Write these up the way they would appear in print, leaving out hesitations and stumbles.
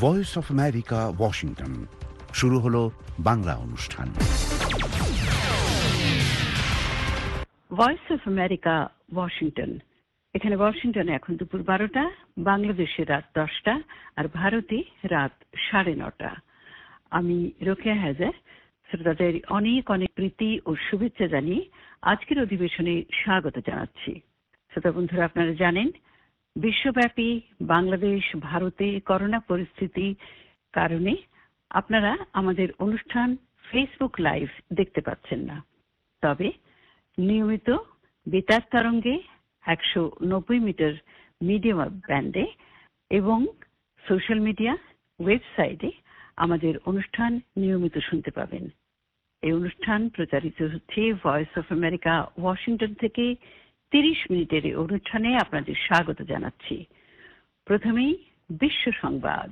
Voice of America, Washington. শুরু হলো বাংলা অনুষ্ঠান। Voice of America, Washington. এখানে ওয়াশিংটনে এখন দুপুর 12টা, বাংলাদেশে রাত 10টা, আর ভারতে রাত 9:30। আমি রোকেয়া হায়দার শ্রোতাদের অনেক অনেক প্রীতি ও শুভেচ্ছা জানিয়ে আজকের অধিবেশনে স্বাগত জানাচ্ছি। শ্রোতা বন্ধুরা, আপনারা জানেন বিশ্বব্যাপী বাংলাদেশ ভারতে করোনা পরিস্থিতি কারণে আপনারা আমাদের অনুষ্ঠান ফেসবুক লাইভ দেখতে পাচ্ছেন না। তবে নিয়মিত বেতার তরঙ্গে 190 মিটার মিডিয়াম ব্যান্ডে এবং সোশ্যাল মিডিয়া ওয়েবসাইটে আমাদের অনুষ্ঠান নিয়মিত শুনতে পাবেন। এই অনুষ্ঠান প্রচারিত হচ্ছে ভয়েস অফ আমেরিকা, ওয়াশিংটন থেকে। 30 মিনিটের এই অনুষ্ঠানে আপনাদের স্বাগত জানাচ্ছি। প্রথমেই বিশ্ব সংবাদ।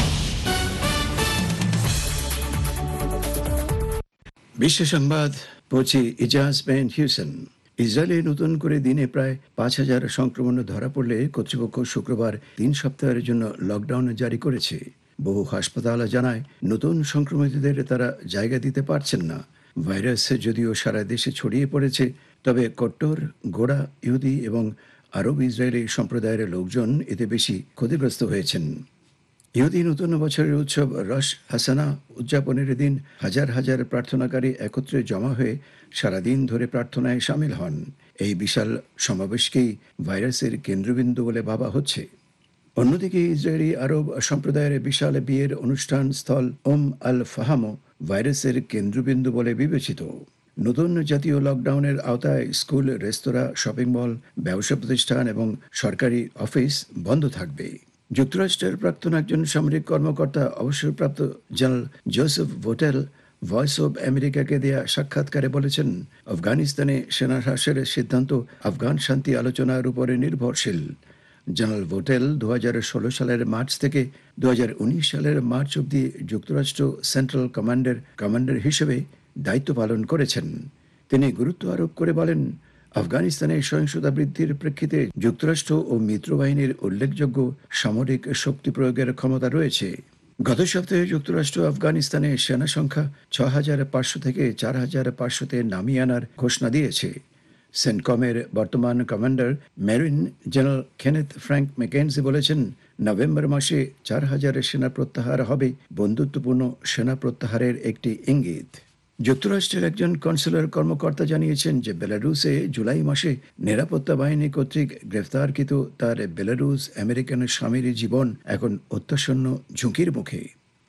বিশ্ব সংবাদ পড়ছি ইজাজ বেন হিউসেন। ইসরায়েলে নতুন করে দিনে প্রায় 5,000 সংক্রমণ ধরা পড়লে কর্তৃপক্ষ শুক্রবার 3 সপ্তাহের জন্য লকডাউন জারি করেছে। বহু হাসপাতাল জানায় নতুন সংক্রমিতদের তারা জায়গা দিতে পারছেন না। ভাইরাস যদিও সারা দেশে ছড়িয়ে পড়েছে, তবে কট্টর গোঁড়া ইহুদি এবং আরব ইসরায়েলি সম্প্রদায়ের লোকজন এতে বেশি ক্ষতিগ্রস্ত হয়েছেন। ইহুদি নতুন বছরের উৎসব রশ হাসানা উদযাপনের দিন হাজার হাজার প্রার্থনাকারী একত্রে জমা হয়ে সারাদিন ধরে প্রার্থনায় সামিল হন। এই বিশাল সমাবেশকেই ভাইরাসের কেন্দ্রবিন্দু বলে ভাবা হচ্ছে। অন্যদিকে ইসরায়েলি আরব সম্প্রদায়ের বিশাল বিয়ের অনুষ্ঠান স্থল আল ফাহামও ভাইরাসের কেন্দ্রবিন্দু বলে বিবেচিত। নতুন জাতীয় লকডাউনের আওতায় স্কুল, রেস্তোরাঁ, শপিং মল, ব্যবসা প্রতিষ্ঠান এবং সরকারি অফিস বন্ধ থাকবে। যুক্তরাষ্ট্রের প্রাক্তন একজন সামরিক কর্মকর্তা অবসরপ্রাপ্ত general Joseph Votel voice of আমেরিকাকে দেয়া সাক্ষাৎকারে বলেছেন, আফগানিস্তানে সেনা হ্রাসের সিদ্ধান্ত আফগান শান্তি আলোচনার উপরে নির্ভরশীল। জেনারেল ভোটেল 2016 সালের মার্চ থেকে 2019 সালের মার্চ অবধি যুক্তরাষ্ট্র সেন্ট্রাল কমান্ডার হিসেবে দায়িত্ব পালন করেছেন। তিনি গুরুত্ব আরোপ করে বলেন, আফগানিস্তানে সহিংসতা বৃদ্ধির প্রেক্ষিতে যুক্তরাষ্ট্র ও মিত্রবাহিনীর উল্লেখযোগ্য সামরিক শক্তি প্রয়োগের ক্ষমতা রয়েছে। গত সপ্তাহে যুক্তরাষ্ট্র আফগানিস্তানে সেনা সংখ্যা 6,500 থেকে 4,500-তে নামিয়ে আনার ঘোষণা দিয়েছে। সেন্টকমের বর্তমান commander marine general Kenneth Frank McKenzie বলেছেন, নভেম্বর মাসে 4,000 সেনা প্রত্যাহার হবে বন্ধুত্বপূর্ণ সেনা প্রত্যাহারের একটি ইঙ্গিত। যুক্তরাষ্ট্রের একজন কনসুলার কর্মকর্তা জানিয়েছেন যে বেলারুসে জুলাই মাসে নিরাপত্তা বাহিনী কর্তৃক গ্রেফতারকৃত তার বেলারুস আমেরিকান স্বামীর জীবন এখন অত্যাসন্ন ঝুঁকির মুখে।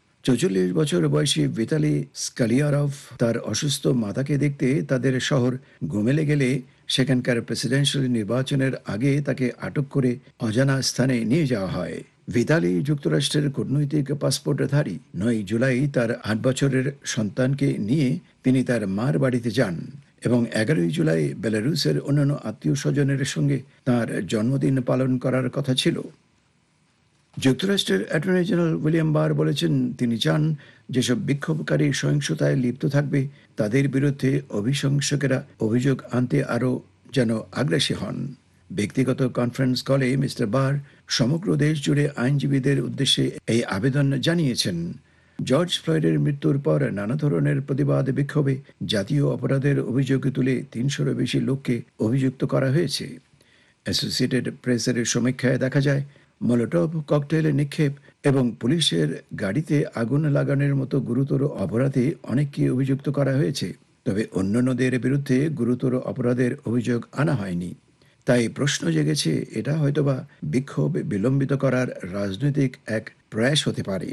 44 বছর বয়সী ভিতালি স্কালিয়ারভ তার অসুস্থ মাতাকে দেখতে তাদের শহর গোমেলে গেলে সেখানকার প্রেসিডেন্সিয়াল নির্বাচনের আগে তাকে আটক করে অজানা স্থানে নিয়ে যাওয়া হয়। ভিতালি যুক্তরাষ্ট্রের কূটনৈতিক পাসপোর্টধারী। 9 জুলাই তার 8 বছরের সন্তানকে নিয়ে তিনি তার মার বাড়িতে যান এবং 11 জুলাই বেলারুসের অন্যান্য আত্মীয় স্বজনের সঙ্গে তার জন্মদিন পালন করার কথা ছিল। যুক্তরাষ্ট্রের অ্যাটর্নি জেনারেল উইলিয়াম বার বলেছেন, তিনি চান যেসব বিক্ষোভকারী সহিংসতায় লিপ্ত থাকবে তাদের বিরুদ্ধে অভিশংসকেরা অভিযোগ আনতে আরও যেন আগ্রাসী হন। ব্যক্তিগত কনফারেন্স কলে মিস্টার বার সমগ্র দেশ জুড়ে আইনজীবীদের উদ্দেশ্যে এই আবেদন জানিয়েছেন। জর্জ ফ্লয়েডের মৃত্যুর পর নানা ধরনের প্রতিবাদ বিক্ষোভে জাতীয় অপরাধের অভিযোগ তুলে 300-এরও বেশি লোককে অভিযুক্ত করা হয়েছে। অ্যাসোসিয়েটেড প্রেসের সমীক্ষায় দেখা যায়, মলোটভ ককটেল নিক্ষেপ এবং পুলিশের গাড়িতে আগুন লাগানোর মতো গুরুতর অপরাধে অনেককে অভিযুক্ত করা হয়েছে, তবে অন্যান্যদের বিরুদ্ধে গুরুতর অপরাধের অভিযোগ আনা হয়নি। তাই প্রশ্ন জেগেছে, এটা হয়তোবা বিক্ষোভ বিলম্বিত করার রাজনৈতিক এক প্রয়াস হতে পারে।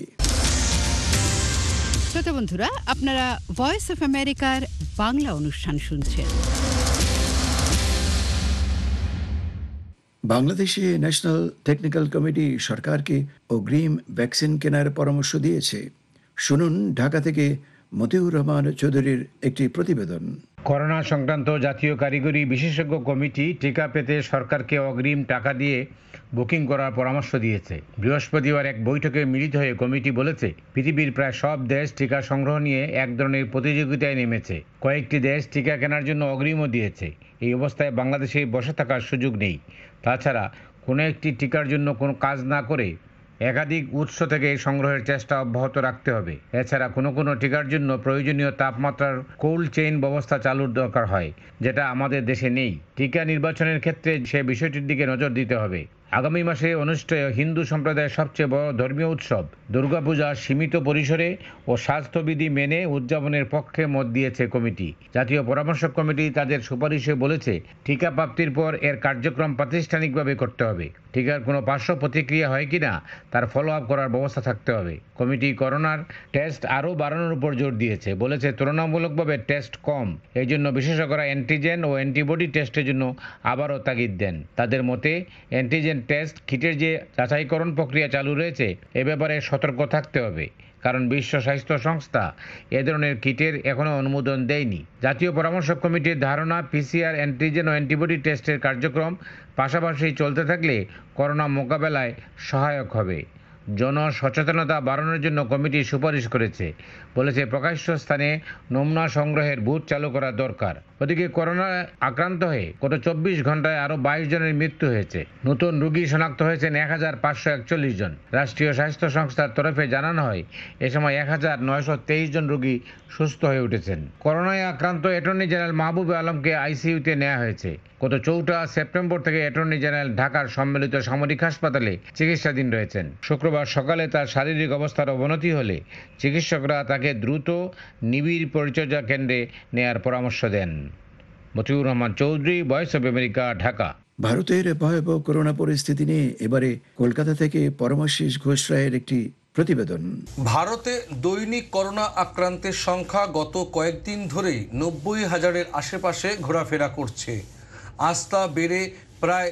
শ্রোতা বন্ধুরা, আপনারা ভয়েস অফ আমেরিকার বাংলা অনুষ্ঠান শুনছেন। বাংলাদেশে ন্যাশনাল টেকনিক্যাল কমিটি সরকারকে অগ্রিম ভ্যাকসিন কেনার পরামর্শ দিয়েছে। শুনুন ঢাকা থেকে মতিউর রহমান চৌধুরীর একটি প্রতিবেদন। করোনা সংক্রান্ত জাতীয় কারিগরি বিশেষজ্ঞ কমিটি টিকা পেতে সরকারকে অগ্রিম টাকা দিয়ে বুকিং করার পরামর্শ দিয়েছে। বৃহস্পতিবার এক বৈঠকে মিলিত হয়ে কমিটি বলেছে, পৃথিবীর প্রায় সব দেশ টিকা সংগ্রহ নিয়ে এক ধরনের প্রতিযোগিতায় নেমেছে। কয়েকটি দেশ টিকা কেনার জন্য অগ্রিমও দিয়েছে। এই অবস্থায় বাংলাদেশে বসে থাকার সুযোগ নেই। তাছাড়া কোনো একটি টিকার জন্য কোনো কাজ না করে একাধিক উৎস থেকে এই সংগ্রহের চেষ্টা অব্যাহত রাখতে হবে। এছাড়া কোনো কোনো টিকার জন্য প্রয়োজনীয় তাপমাত্রার কোল্ড চেইন ব্যবস্থা চালুর দরকার হয়, যেটা আমাদের দেশে নেই। টিকা নির্বাচনের ক্ষেত্রে সে বিষয়টির দিকে নজর দিতে হবে। আগামী মাসে অনুষ্ঠেয় হিন্দু সম্প্রদায়ের সবচেয়ে বড় ধর্মীয় উৎসব দুর্গাপূজা সীমিত পরিসরে ও স্বাস্থ্যবিধি মেনে উদযাপনের পক্ষে মত দিয়েছে কমিটি। জাতীয় পরামর্শক কমিটি তাদের সুপারিশে বলেছে, টিকা প্রাপ্তির পর এর কার্যক্রম প্রাতিষ্ঠানিকভাবে করতে হবে। টিকার কোনো পার্শ্ব প্রতিক্রিয়া হয় কিনা তার ফলো আপ করার ব্যবস্থা থাকতে হবে। কমিটি করোনার টেস্ট আরও বাড়ানোর উপর জোর দিয়েছে, বলেছে তুলনামূলকভাবে টেস্ট কম, এই জন্য বিশেষজ্ঞরা অ্যান্টিজেন ও অ্যান্টিবডি টেস্টের জন্য আবারও তাগিদ দেন। তাদের মতে অ্যান্টিজেন টেস্ট কিটের যে যাচাইকরণ প্রক্রিয়া চালু রয়েছে এ ব্যাপারে সতর্ক থাকতে হবে, কারণ বিশ্ব স্বাস্থ্য সংস্থা এ ধরনের কিটের এখনও অনুমোদন দেয়নি। জাতীয় পরামর্শক কমিটির ধারণা, পিসিআর, অ্যান্টিজেন ও অ্যান্টিবডি টেস্টের কার্যক্রম পাশাপাশি চলতে থাকলে করোনা মোকাবেলায় সহায়ক হবে। জনসচেতনতা বাড়ানোর জন্য কমিটি সুপারিশ করেছে, বলেছে প্রকাশ্য স্থানে নমুনা সংগ্রহের বুথ চালু করা দরকার। ওদিকে করোনায় আক্রান্ত হয়ে গত 24 ঘন্টায় আরও 22 জনের মৃত্যু হয়েছে। নতুন রোগী শনাক্ত হয়েছেন 1541 জন। রাষ্ট্রীয় স্বাস্থ্য সংস্থার তরফে জানানো হয় এ সময় 1923 জন রোগী সুস্থ হয়ে উঠেছেন। করোনায় আক্রান্ত অ্যাটর্নি জেনারেল মাহবুবে আলমকে আইসিইউতে নেওয়া হয়েছে। গত 4 সেপ্টেম্বর থেকে অ্যাটর্নি জেনারেল ঢাকার সম্মিলিত সামরিক হাসপাতালে চিকিৎসাধীন রয়েছেন। শুক্রবার সকালে তার শারীরিক অবস্থার অবনতি হলে চিকিৎসকরা তাকে দ্রুত নিবিড় পরিচর্যা কেন্দ্রে নেয়ার পরামর্শ দেন। Matiur Rahman Chowdhury, voice of America, Dhaka. ভারতের ভয়াবহ করোনা পরিস্থিতি নিয়ে এবারে কলকাতা থেকে পরমাশিস ঘোষ রায়ের একটি প্রতিবেদন। ভারতে দৈনিক করোনা আক্রান্তের সংখ্যা গত কয়েকদিন ধরেই 90,000-এর আশেপাশে ঘোরাফেরা করছে। আজ তা বেড়ে প্রায়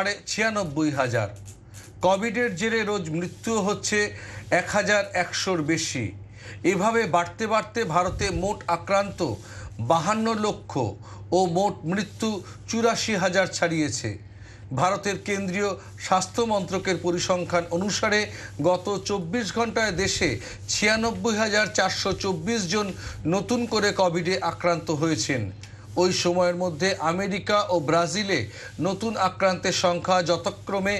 96,500। কোভিডের জেরে রোজ মৃত্যু হচ্ছে 1,100-র বেশি। এভাবে বাড়তে বাড়তে ভারতে মোট আক্রান্ত 52 লক্ষ ও মোট মৃত্যু 84,000 ছাড়িয়েছে। ভারতের কেন্দ্রীয় স্বাস্থ্য মন্ত্রকের পরিসংখ্যান অনুসারে গত 24 ঘন্টায় দেশে 96,424 জন নতুন করে কোভিডে আক্রান্ত হয়েছেন। ওই সময়ের মধ্যে আমেরিকা ও ব্রাজিলে নতুন আক্রান্তের সংখ্যা যথাক্রমে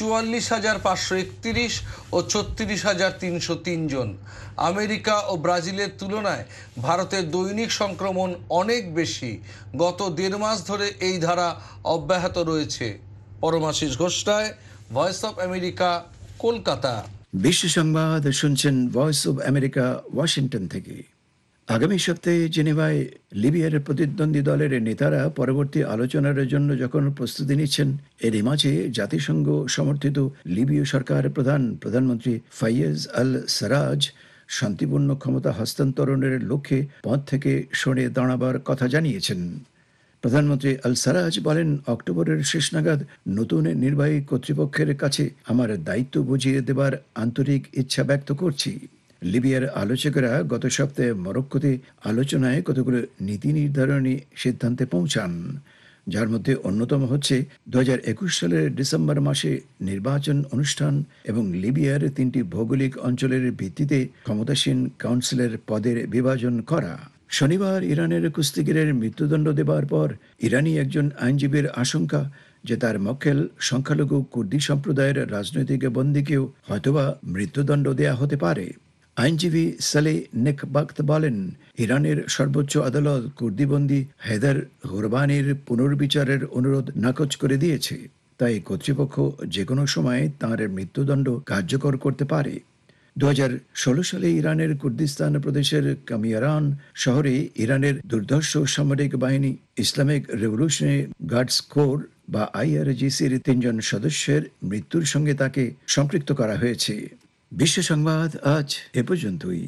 44,531 ও 36,303 জন। আমেরিকা ও ব্রাজিলের তুলনায় ভারতের দৈনিক সংক্রমণ অনেক বেশি। গত 1.5 মাস ধরে এই ধারা অব্যাহত রয়েছে। Paramashis Ghosh Roy, voice of America, Kolkata. বিশ্ব সংবাদ শুনছেন ভয়েস অব আমেরিকা, ওয়াশিংটন থেকে। আগামী সপ্তাহে জেনেভায় লিবিয়ার প্রতিদ্বন্দ্বী দলের নেতারা পরবর্তী আলোচনার জন্য যখন প্রস্তুতি নিচ্ছেন, এরই মাঝে জাতিসংঘ সমর্থিত লিবীয় সরকার প্রধানমন্ত্রী ফাইয়েজ আল সারাজ শান্তিপূর্ণ ক্ষমতা হস্তান্তরণের লক্ষ্যে পদ থেকে সরে দাঁড়াবার কথা জানিয়েছেন। প্রধানমন্ত্রী আল সারাজ বলেন, অক্টোবরের শেষ নাগাদ নতুন নির্বাহী কর্তৃপক্ষের কাছে আমার দায়িত্ব বুঝিয়ে দেবার আন্তরিক ইচ্ছা ব্যক্ত করছি। লিবিয়ার আলোচকেরা গত সপ্তাহে মরক্কোতে আলোচনায় কতগুলো নীতি নির্ধারণী সিদ্ধান্তে পৌঁছান, যার মধ্যে অন্যতম হচ্ছে 2021 সালের ডিসেম্বর মাসে নির্বাচন অনুষ্ঠান এবং লিবিয়ার 3টি ভৌগোলিক অঞ্চলের ভিত্তিতে ক্ষমতাসীন কাউন্সিলের পদের বিভাজন করা। শনিবার ইরানের কুস্তিগিরের মৃত্যুদণ্ড দেবার পর ইরানি একজন আইনজীবীর আশঙ্কা যে তার মক্কেল সংখ্যালঘু কুর্দি সম্প্রদায়ের রাজনৈতিক বন্দীকেও হয়তোবা মৃত্যুদণ্ড দেয়া হতে পারে। আইনজীবী সালে নেকবাক্ত বলেন, ইরানের সর্বোচ্চ আদালত কুর্দিবন্দী হেদার হুরবানির পুনর্বিচারের অনুরোধ নাকচ করে দিয়েছে, তাই কর্তৃপক্ষ যে কোনো সময় তাঁর মৃত্যুদণ্ড কার্যকর করতে পারে। 2016 সালে ইরানের কুর্দিস্তান প্রদেশের কামিয়ারান শহরে ইরানের দুর্ধর্ষ সামরিক বাহিনী ইসলামিক রেভলিউশনারি গার্ডস কোর বা IRGCর 3 জন সদস্যের মৃত্যুর সঙ্গে তাকে সম্পৃক্ত করা হয়েছে। বিশ্ব সংবাদ আজ এ পর্যন্তই।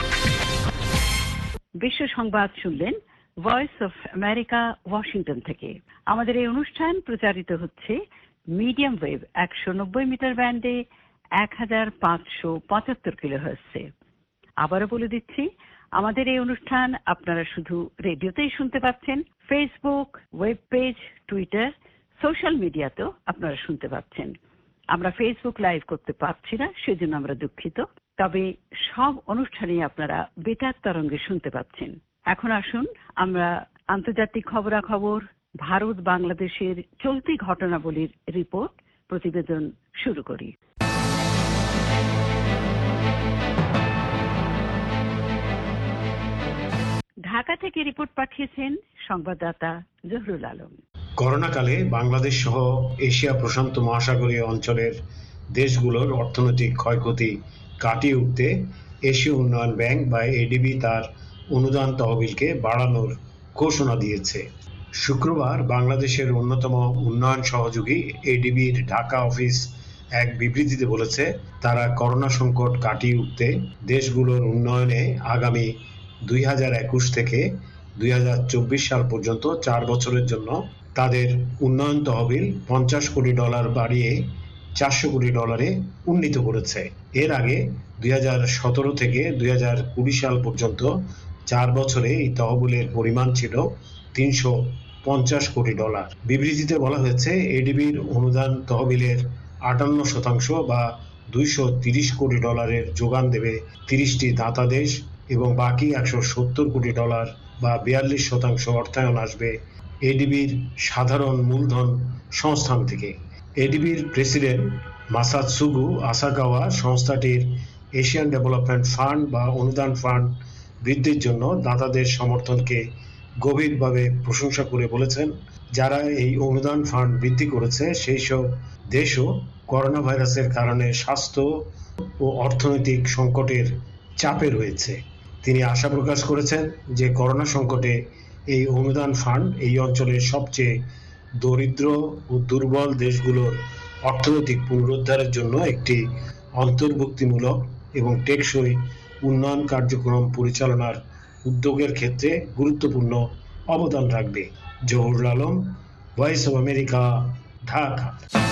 বিশ্ব সংবাদ শুনলেন ভয়েস অফ আমেরিকা, ওয়াশিংটন থেকে। আমাদের এই অনুষ্ঠান প্রচারিত হচ্ছে মিডিয়াম ওয়েভ 190 মিটার ব্যান্ডে 1575 কিলোহার্টজে। আবারও বলে দিচ্ছি, আমাদের এই অনুষ্ঠান আপনারা শুধু রেডিওতেই শুনতে পাচ্ছেন, Facebook, web page, Twitter, social মিডিয়াতেও আপনারা শুনতে পাচ্ছেন। আমরা ফেসবুক লাইভ করতে পারছি না, সেজন্য আমরা দুঃখিত। তবে সব অনুষ্ঠানই আপনারা বেতার তরঙ্গে শুনতে পাচ্ছেন। এখন আসুন আমরা আন্তর্জাতিক খবরাখবর, ভারত বাংলাদেশের চলতি ঘটনাবলীর রিপোর্ট, প্রতিবেদন শুরু করি। ঢাকা থেকে রিপোর্ট পাঠিয়েছেন সংবাদদাতা জহুরুল আলম। করোনাকালে বাংলাদেশ সহ এশিয়া প্রশান্ত মহাসাগরীয় অঞ্চলের দেশগুলোর অর্থনৈতিক ক্ষয়ক্ষতি কাটিয়ে উঠতে এশীয় উন্নয়ন ব্যাংক বা এডিবি তার অনুদান তহবিলকে বাড়ানোর ঘোষণা দিয়েছে। শুক্রবার বাংলাদেশের অন্যতম উন্নয়ন সহযোগী এডিবির ঢাকা অফিস এক বিবৃতিতে বলেছে, তারা করোনা সংকট কাটিয়ে উঠতে দেশগুলোর উন্নয়নে আগামী 2021 থেকে 2024 সাল পর্যন্ত 4 বছরের জন্য তাদের উন্নয়ন তহবিল $50 কোটি বাড়িয়ে $400 কোটি উন্নীত করেছে। এর আগে 2017 থেকে 2020 সাল পর্যন্ত 4 বছরে এই তহবিলের পরিমাণ ছিল $350 কোটি। বিবৃতিতে বলা হয়েছে, এডিবির অনুদান তহবিলের 58% বা $230 কোটি যোগান দেবে 30টি দাতা দেশ এবং বাকি $170 কোটি বা 42% অর্থায়ন আসবে এডিবির সাধারণ মূলধন সংস্থান থেকে। এডিবির প্রেসিডেন্ট মাসাতসুগু আসাকাওয়া সংস্থাটির এশিয়ান ডেভেলপমেন্ট ফান্ড বা অনুদান ফান্ড বৃদ্ধির জন্য দাতাদের সমর্থনকে গভীরভাবে প্রশংসা করে বলেছেন, যারা এই অনুদান ফান্ড বৃদ্ধি করেছে সেই সব দেশও করোনা ভাইরাসের কারণে স্বাস্থ্য ও অর্থনৈতিক সংকটের চাপে রয়েছে। তিনি আশা প্রকাশ করেছেন যে করোনা সংকটে এই অনুদান ফান্ড এই অঞ্চলের সবচেয়ে দরিদ্র ও দুর্বল দেশগুলোর অর্থনৈতিক পুনরুদ্ধারের জন্য একটি অন্তর্ভুক্তিমূলক এবং টেকসই উন্নয়ন কার্যক্রম পরিচালনার উদ্যোগের ক্ষেত্রে গুরুত্বপূর্ণ অবদান রাখবে। Zahurul Alam, voice of America, Dhaka.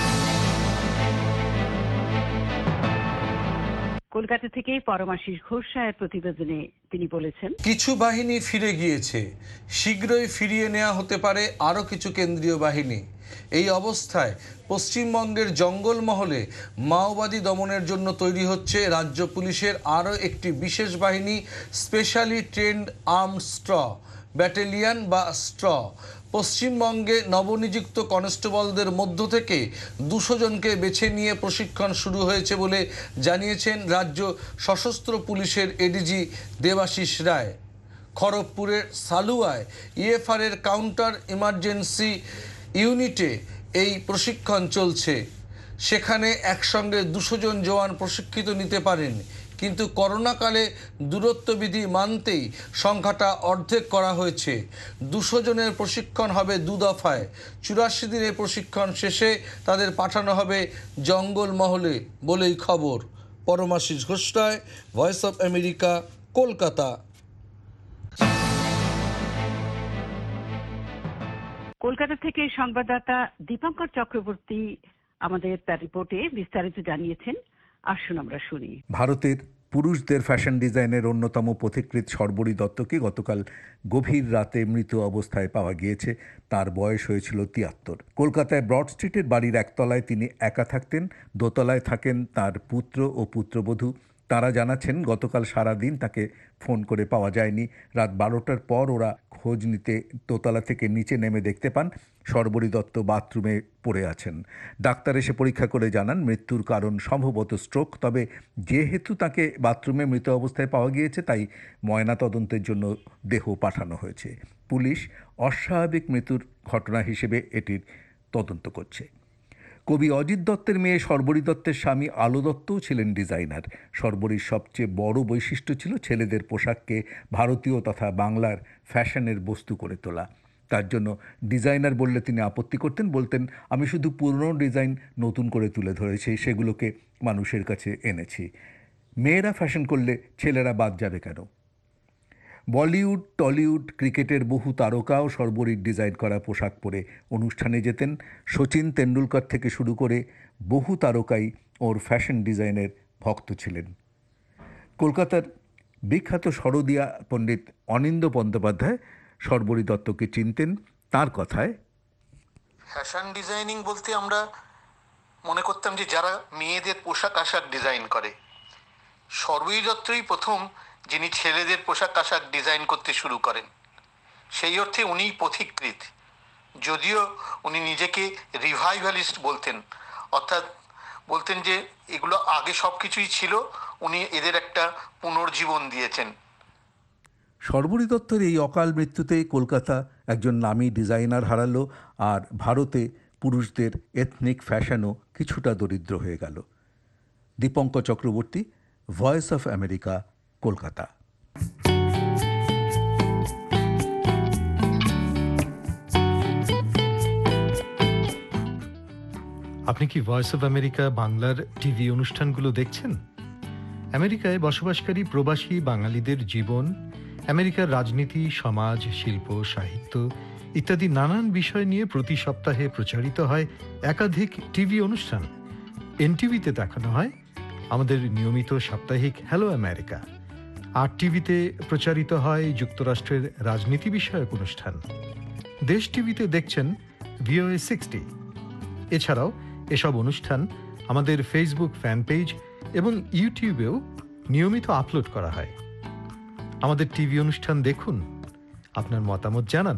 Kolkata থেকে পরমাশিস ঘোষ রায়ের প্রতিবেদনে তিনি বলেছেন, কিছু বাহিনী ফিরে গিয়েছে, শীঘ্রই ফিরিয়ে নেওয়া হতে পারে আরও কিছু কেন্দ্রীয় বাহিনী। এই অবস্থায় পশ্চিমবঙ্গের জঙ্গলমহলে মাওবাদী দমনের জন্য তৈরি হচ্ছে রাজ্য পুলিশের আরও একটি বিশেষ বাহিনী, specially trained armed STAR battalion বা স্ট্র। পশ্চিমবঙ্গে নবনিযুক্ত কনস্টেবলদের মধ্য থেকে 200 জনকে বেছে নিয়ে প্রশিক্ষণ শুরু হয়েছে বলে জানিয়েছেন রাজ্য সশস্ত্র পুলিশের এডিজি দেবাশিস রায়। খড়গপুরের সালুয়ায় ইএফআর-এর কাউন্টার ইমার্জেন্সি ইউনিটে এই প্রশিক্ষণ চলছে। সেখানে একসঙ্গে 200 জন জওয়ান প্রশিক্ষিত নিতে পারেন, কিন্তু করোনাকালে দূরত্ববিধি মানতেই সংখ্যাটা অর্ধেক করা হয়েছে। 200 জনের প্রশিক্ষণ হবে 2 দফায়। 84 দিনের প্রশিক্ষণ শেষে তাদের পাঠানো হবে জঙ্গলমহলে বলেই খবর। Paramashis Ghosh Roy, voice of America, Kolkata. Kolkata থেকে সংবাদদাতা দীপঙ্কর চক্রবর্তী আমাদের তার রিপোর্টে বিস্তারিত জানিয়েছেন। আসুন আমরা শুনি। ভারতের পুরুষদের ফ্যাশন ডিজাইনের অন্যতম পথিকৃৎ শর্বরী দত্তকে গতকাল গভীর রাতে মৃত অবস্থায় পাওয়া গিয়েছে। তার বয়স হয়েছিল 73। কলকাতায় ব্রড স্ট্রিটের বাড়ির একতলায় তিনি একা থাকতেন। দোতলায় থাকেন তার পুত্র ও পুত্রবধূ। তারা জানাচ্ছেন, গতকাল সারা দিন তাকে ফোন করে পাওয়া যায়নি। রাত 12টার পর ওরা খোঁজ নিতে দোতলা থেকে নিচে নেমে দেখতে পান শর্বরী দত্ত বাথরুমে পড়ে আছেন। ডাক্তার এসে পরীক্ষা করে জানান মৃত্যুর কারণ সম্ভবত স্ট্রোক। তবে যেহেতু তাকে বাথরুমে মৃত অবস্থায় পাওয়া গিয়েছে, তাই ময়নাতদন্তের জন্য দেহ পাঠানো হয়েছে। পুলিশ অস্বাভাবিক মৃত্যুর ঘটনা হিসেবে এটির তদন্ত করছে। কবি অজিত দত্তের মেয়ে শর্বরী দত্তের স্বামী আলো দত্তও ছিলেন ডিজাইনার। শর্বরীর সবচেয়ে বড় বৈশিষ্ট্য ছিল ছেলেদের পোশাককে ভারতীয় তথা বাংলার ফ্যাশনের বস্তু করে তোলা। তার জন্য ডিজাইনার বললে তিনি আপত্তি করতেন, বলতেন, আমি শুধু পুরনো ডিজাইন নতুন করে তুলে ধরেছি, সেগুলোকে মানুষের কাছে এনেছি। মেয়েরা ফ্যাশন করলে ছেলেরা বাদ যাবে কেন? বলিউড, টলিউড, ক্রিকেটের বহু তারকাও শর্বরীর ডিজাইন করা পোশাক পরে অনুষ্ঠানে যেতেন। সচিন তেন্ডুলকর থেকে শুরু করে বহু তারকাই ওর ফ্যাশন ডিজাইনের ভক্ত ছিলেন। কলকাতার বিখ্যাত শরদিয়া পণ্ডিত অনিন্দ্য বন্দ্যোপাধ্যায় শর্বরী দত্তকে চিনতেন। তার কথায়, ফ্যাশন ডিজাইনিং বলতে আমরা মনে করতাম যে যারা মেয়েদের পোশাক আশাক ডিজাইন করে। শর্বরী দত্তই প্রথম যিনি ছেলেদের পোশাক আশাক ডিজাইন করতে শুরু করেন। সেই অর্থে উনিই পথিকৃৎ, যদিও উনি নিজেকে রিভাইভালিস্ট বলতেন, অর্থাৎ বলতেন যে এগুলো আগে সব কিছুই ছিল, উনি এদের একটা পুনর্জীবন দিয়েছেন। শর্বরী দত্তর এই অকাল মৃত্যুতে কলকাতা একজন নামী ডিজাইনার হারালো, আর ভারতে পুরুষদের এথনিক ফ্যাশনও কিছুটা দরিদ্র হয়ে গেল। Dipankar Chakraborty, voice of America, Kolkata. আপনি কি ভয়েস অফ আমেরিকা বাংলার টিভি অনুষ্ঠানগুলো দেখছেন? আমেরিকায় বসবাসকারী প্রবাসী বাঙালিদের জীবন, আমেরিকার রাজনীতি, সমাজ, শিল্প, সাহিত্য ইত্যাদি নানান বিষয় নিয়ে প্রতি সপ্তাহে প্রচারিত হয় একাধিক টিভি অনুষ্ঠান। এনটিভিতে দেখানো হয় আমাদের নিয়মিত সাপ্তাহিক হ্যালো আমেরিকা, আর টিভিতে প্রচারিত হয় যুক্তরাষ্ট্রের রাজনীতি বিষয়ক অনুষ্ঠান। দেশ টিভিতে দেখছেন VOA 60। এছাড়াও এসব অনুষ্ঠান আমাদের ফেসবুক ফ্যান পেজ এবং ইউটিউবেও নিয়মিত আপলোড করা হয়। আমাদের টিভি অনুষ্ঠান দেখুন, আপনার মতামত জানান।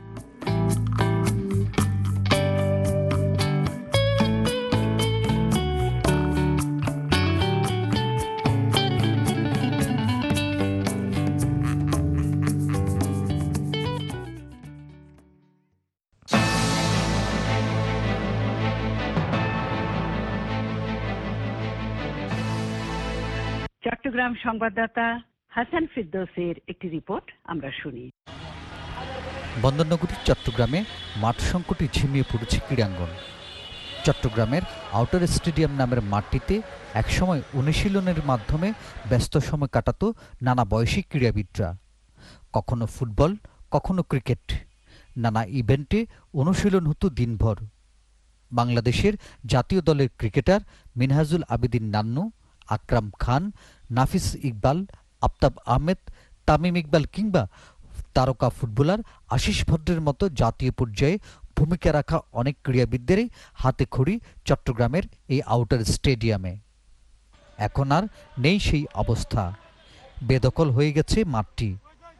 চট্টগ্রাম সংবাদদাতা হাসান ফিরদৌসের একটি রিপোর্ট আমরা শুনি। বন্দরনগরীর চট্টগ্রামে মাঠ সংকটে ঝিমিয়ে পড়েছে ক্রীড়াঙ্গন। চট্টগ্রামের আউটার স্টেডিয়াম নামের মাঠটিতে একসময় অনুশীলনের মাধ্যমে ব্যস্ত সময় কাটাতো নানা বয়সী ক্রীড়াবিদরা। কখনো ফুটবল, কখনো ক্রিকেট, নানা ইভেন্টে অনুশীলন হতো দিনভর। বাংলাদেশের জাতীয় দলের ক্রিকেটার মিনহাজুল আবেদিন নান্নু, আকরাম খান, নাফিস ইকবাল, আফতাব আহমেদ, তামিম ইকবাল কিংবা তারকা ফুটবলার আশিস ভদ্রের মতো জাতীয় পর্যায়ে ভূমিকা রাখা অনেক ক্রীড়াবিদদেরই হাতে খড়ি চট্টগ্রামের এই আউটার স্টেডিয়ামে। এখন আর নেই সেই অবস্থা। বেদখল হয়ে গেছে মাঠটি।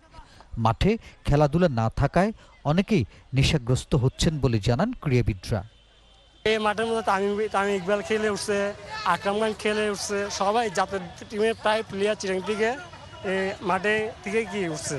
মাঠে খেলাধুলা না থাকায় অনেকেই নেশাগ্রস্ত হচ্ছেন বলে জানান ক্রীড়াবিদরা। এই মাঠের মধ্যে তামিম ইকবাল খেলে উঠছে, আকরাম খান খেলে উঠছে, সবাই জাতীয় টিমের প্রায় প্লেয়ার চিরাং থেকে এই মাঠে থেকে কি উঠছে।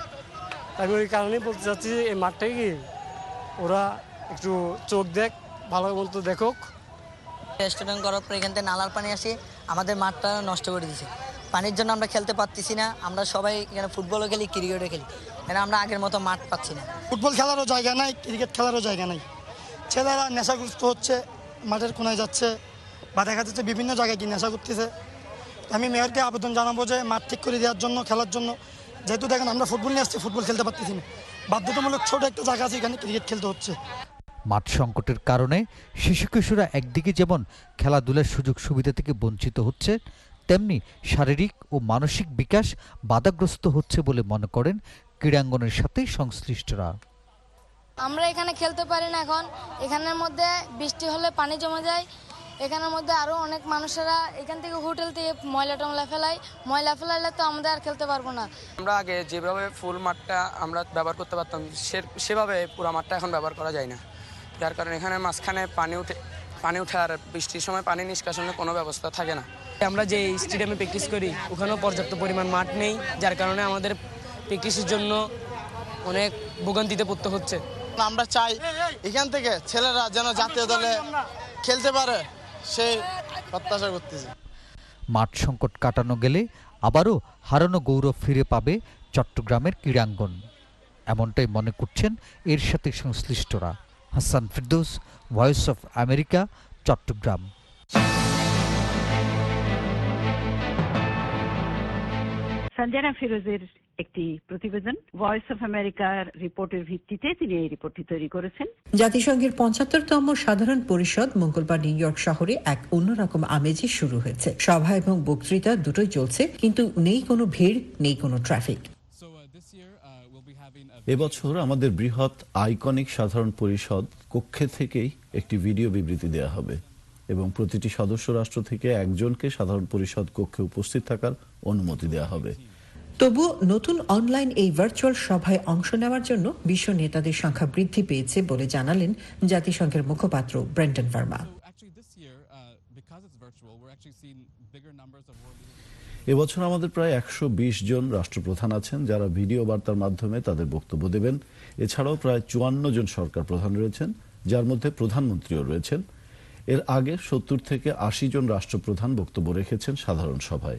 আমি ওই কারণেই বলতে চাচ্ছি এই মাঠটা কি ওরা একটু চোখ দেখ, ভালো মতো দেখুক। রেস্টুরেন্ট করার পর এখান থেকে নালার পানি আসে, আমাদের মাঠটা নষ্ট করে দিয়েছে। পানির জন্য আমরা খেলতে পারতেছি না। আমরা সবাই এখানে ফুটবলও খেলি, ক্রিকেটও খেলি, এখানে আমরা আগের মতো মাঠ পাচ্ছি না। ফুটবল খেলারও জায়গা নাই, ক্রিকেট খেলারও জায়গা নাই। ছেলেরা নেশাগ্রস্ত হচ্ছে, মাঠের কোনায় যাচ্ছে বা দেখা যাচ্ছে বিভিন্ন জায়গায় কি নেশা করতেছে। আমি মেয়রকে আবেদন জানাবো যে মাঠ ঠিক করে দেওয়ার জন্য, খেলার জন্য। যেহেতু দেখেন আমরা ফুটবল নিয়ে আসছি, ফুটবল খেলতে পারতেছি না, বাধ্যতামূলক ছোট একটা জায়গা আছে, এখানে ক্রিকেট খেলতে হচ্ছে। মাঠ সংকটের কারণে শিশু কিশোররা একদিকে যেমন খেলাধুলার সুযোগ সুবিধা থেকে বঞ্চিত হচ্ছে, তেমনি শারীরিক ও মানসিক বিকাশ বাধাগ্রস্ত হচ্ছে বলে মনে করেন ক্রীড়াঙ্গনের সাথে সংশ্লিষ্টরা। আমরা এখানে খেলতে পারি না। এখন এখানের মধ্যে বৃষ্টি হলে পানি জমে যায়। এখানের মধ্যে আরও অনেক মানুষেরা এখান থেকে হোটেল থেকে ময়লা ফেলায়। ময়লা ফেলাইলে তো আমাদের আর খেলতে পারবো না। আমরা আগে যেভাবে ফুল মাঠটা আমরা ব্যবহার করতে পারতাম, সেভাবে পুরো মাঠটা এখন ব্যবহার করা যায় না। যার কারণে এখানে মাঝখানে পানি উঠে আর বৃষ্টির সময় পানি নিষ্কাশনের কোনো ব্যবস্থা থাকে না। আমরা যে স্টেডিয়ামে প্র্যাকটিস করি ওখানেও পর্যাপ্ত পরিমাণ মাঠ নেই, যার কারণে আমাদের প্র্যাকটিসের জন্য অনেক ভোগান্তিতে পড়তে হচ্ছে। আমরা চাই এখান থেকে ছেলেরা যেন জাতীয় দলে খেলতে পারে, সেই প্রত্যাশা করতেছি। মাঠ সংকট কাটানো গেলে আবারও হারানো গৌরব ফিরে পাবে চট্টগ্রামের ক্রীড়াঙ্গন, এমনটাই মনে করছেন এর সাথে সংশ্লিষ্টরা। Hasan Firdous, voice of America, Chattogram. Sanjana ফিরোজের একটি প্রতিবেদন, ভয়েস অফ আমেরিকার রিপোর্টের ভিত্তিতে তিনি এই রিপোর্টটি তৈরি করেছেন। জাতিসংঘের ৭৫তম সাধারণ পরিষদ মঙ্গলবার নিউ ইয়র্ক শহরে এক অন্যরকম আমেজে শুরু হয়েছে। সভা এবং বক্তৃতা দুটোই চলছে, কিন্তু নেই কোনো ভিড়, নেই কোনো ট্রাফিক। এবছর আমাদের বৃহৎ আইকনিক সাধারণ পরিষদ কক্ষে থেকেই একটি ভিডিও বিবৃতি দেওয়া হবে এবং প্রতিটি সদস্য রাষ্ট্র থেকে একজনকে সাধারণ পরিষদ কক্ষে উপস্থিত থাকার অনুমতি দেওয়া হবে। তবু নতুন অনলাইন এই ভার্চুয়াল সভায় অংশ নেওয়ার জন্য বিশ্ব নেতাদের সংখ্যা বৃদ্ধি পেয়েছে বলে জানালেন জাতিসংঘের মুখপাত্র ব্রেন্টন ভার্মা। এবছর আমাদের প্রায় 120 জন রাষ্ট্রপ্রধান আছেন যারা ভিডিও বার্তার মাধ্যমে তাদের বক্তব্য দেবেন। এছাড়াও প্রায় 54 জন সরকার প্রধান রয়েছেন, যার মধ্যে প্রধানমন্ত্রীও রয়েছেন। এর আগে 70 থেকে 80 জন রাষ্ট্রপ্রধান বক্তব্য রেখেছেন সাধারণ সভায়।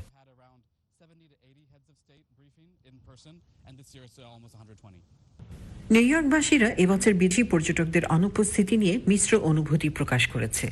নিউ ইয়র্কবাসীরা এবছর বিদেশি পর্যটকদের অনুপস্থিতি নিয়ে মিশ্র অনুভূতি প্রকাশ করেছে।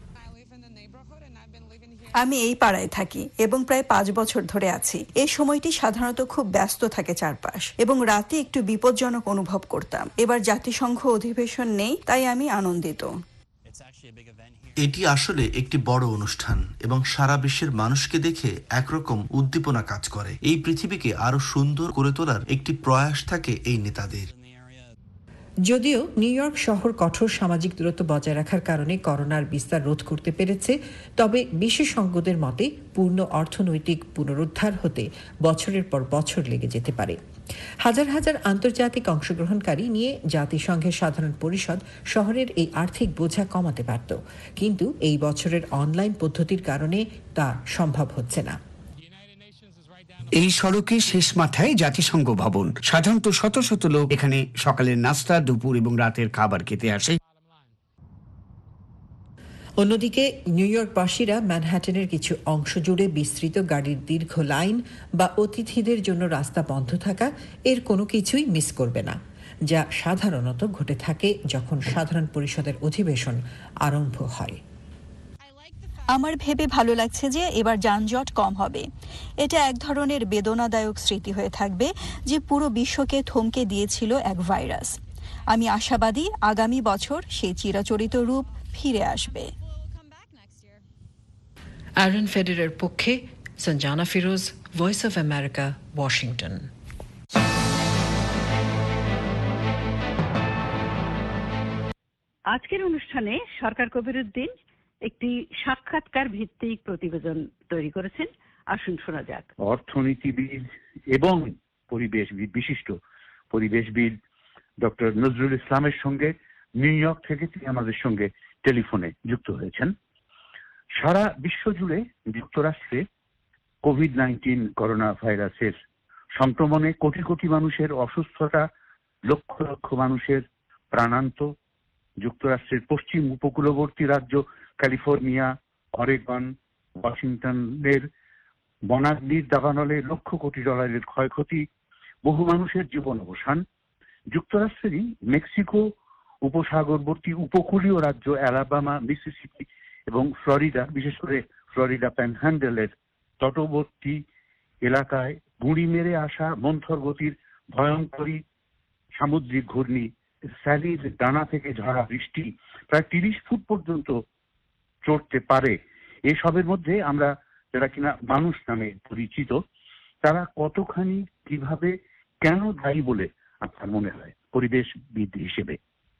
আমি এই পাড়ায় থাকি এবং প্রায় 5 বছর ধরে আছি। এই সময়টি সাধারণত খুব ব্যস্ত থাকে চারপাশ, এবং রাতে একটু বিপজ্জনক অনুভব করতাম। এবার জাতিসংঘ অধিবেশন নেই, তাই আমি আনন্দিত। এটি আসলে একটি বড় অনুষ্ঠান এবং সারা বিশ্বের মানুষকে দেখে একরকম উদ্দীপনা কাজ করে। এই পৃথিবীকে আরো সুন্দর করে তোলার একটি প্রয়াস থাকে এই নেতাদের। যদিও নিউ ইয়র্ক শহর কঠোর সামাজিক দূরত্ব বজায় রাখার কারণে করোনার বিস্তার রোধ করতে পেরেছে, তবে বিশেষজ্ঞদের মতে পূর্ণ অর্থনৈতিক পুনরুদ্ধার হতে বছরের পর বছর লেগে যেতে পারে। হাজার হাজার আন্তর্জাতিক অংশগ্রহণকারী নিয়ে জাতিসংঘের সাধারণ পরিষদ শহরের এই আর্থিক বোঝা কমাতে পারত, কিন্তু এই বছরের অনলাইন পদ্ধতির কারণে তা সম্ভব হচ্ছে না। এই সড়কের শেষ মাথায় জাতিসংঘ ভবন। সাধারণত শত শত লোক এখানে সকালের নাস্তা, দুপুর এবং রাতের খাবার খেতে আসে। অন্যদিকে নিউ ইয়র্কবাসীরা ম্যানহাটনের কিছু অংশ জুড়ে বিস্তৃত গাড়ির দীর্ঘ লাইন বা অতিথিদের জন্য রাস্তা বন্ধ থাকা, এর কোনো কিছুই মিস করবে না, যা সাধারণত ঘটে থাকে যখন সাধারণ পরিষদের অধিবেশন আরম্ভ হয়। আমার ভেবে ভালো লাগছে যে এবার যানজট কম হবে। এটা এক ধরনের বেদনাদায়ক স্মৃতি হয়ে থাকবে যে পুরো বিশ্বকে থমকে দিয়েছিল এক ভাইরাস। আমি আশাবাদী আগামী বছর সেই চিরাচরিত রূপ ফিরে আসবে। অ্যারন ফেডারের পক্ষে Sanjana Firoz, voice of America, Washington. আজকের অনুষ্ঠানে সরকার কবিরউদ্দিন একটি সাক্ষাৎকার ভিত্তিক প্রতিবেদন তৈরি করেছেন। আসুন শোনা যাক। অর্থনীতিবিদ এবং পরিবেশবিদ, বিশিষ্ট পরিবেশবিদ ডক্টর নজরুল ইসলামের সঙ্গে নিউ ইয়র্ক থেকে তিনি আমাদের সঙ্গে টেলিফোনে যুক্ত হয়েছেন। সারা বিশ্ব জুড়ে যুক্তরাষ্ট্রে কোভিড-19 করোনা ভাইরাসের সংক্রমণে কোটি কোটি মানুষের অসুস্থতা, লক্ষ লক্ষ মানুষের প্রাণান্ত। যুক্তরাষ্ট্রের পশ্চিম উপকূলবর্তী রাজ্য ক্যালিফোর্নিয়া, অরেগন, ওয়াশিংটনের বনাগ্নির দাবানলে লক্ষ কোটি ডলারের ক্ষয়ক্ষতি, বহু মানুষের জীবন অবসান। যুক্তরাষ্ট্রেরই মেক্সিকো উপসাগরবর্তী উপকূলীয় রাজ্য অ্যালাবামা, মিসিসিপি এবং ফ্লোরিডা, বিশেষ করে ফ্লোরিডা প্যানহ্যান্ডেলের তটবর্তী এলাকায় গুঁড়ি মেরে আসা মন্থর গতির ভয়ঙ্করী সামুদ্রিক ঘূর্ণি স্যালির ডানা থেকে ঝরা বৃষ্টি প্রায় 30 ফুট পর্যন্ত চড়তে পারে। এসবের মধ্যে আমরা যারা কিনা মানুষ নামে পরিচিত, তারা কতখানি, কিভাবে, কেন দায়ী বলে আপনার মনে হয় পরিবেশবিদ হিসেবে?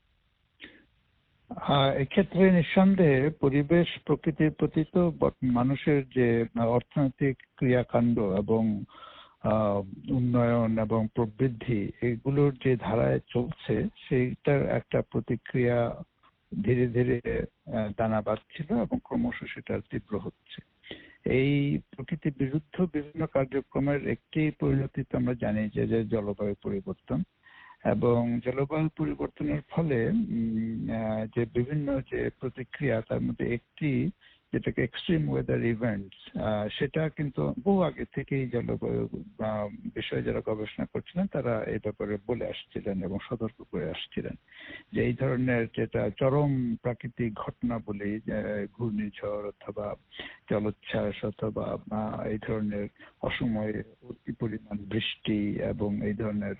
এক্ষেত্রে নিঃসন্দেহে পরিবেশ প্রকৃতির প্রতি তো মানুষের যে অর্থনৈতিক ক্রিয়াকাণ্ড এবং উন্নয়ন এবং প্রবৃদ্ধি, এগুলোর যে ধারায় চলছে সেইটার একটা প্রতিক্রিয়া ধীরে ধীরে দানা বাঁধছিল এবং ক্রমশ সেটা তীব্র হচ্ছে। এই প্রকৃতির বিরুদ্ধ বিভিন্ন কার্যক্রমের একটি পরিণতি তো আমরা জানি যে জলবায়ু পরিবর্তন, এবং জলবায়ু পরিবর্তনের ফলে যে বিভিন্ন যে প্রতিক্রিয়া, তার মধ্যে একটি যেটাকে এক্সট্রিম ওয়েদার ইভেন্টস, সেটা কিন্তু বহু আগে থেকেই জলবায়ু বিষয়ে যারা গবেষণা করছিলেন তারা এই ব্যাপারে বলে আসছিলেন এবং সতর্ক করে আসছিলেন যে এই ধরনের যেটা চরম প্রাকৃতিক ঘটনা বলি, ঘূর্ণিঝড় অথবা জলোচ্ছ্বাস অথবা এই ধরনের অসময়ে অতি পরিমাণ বৃষ্টি এবং এই ধরনের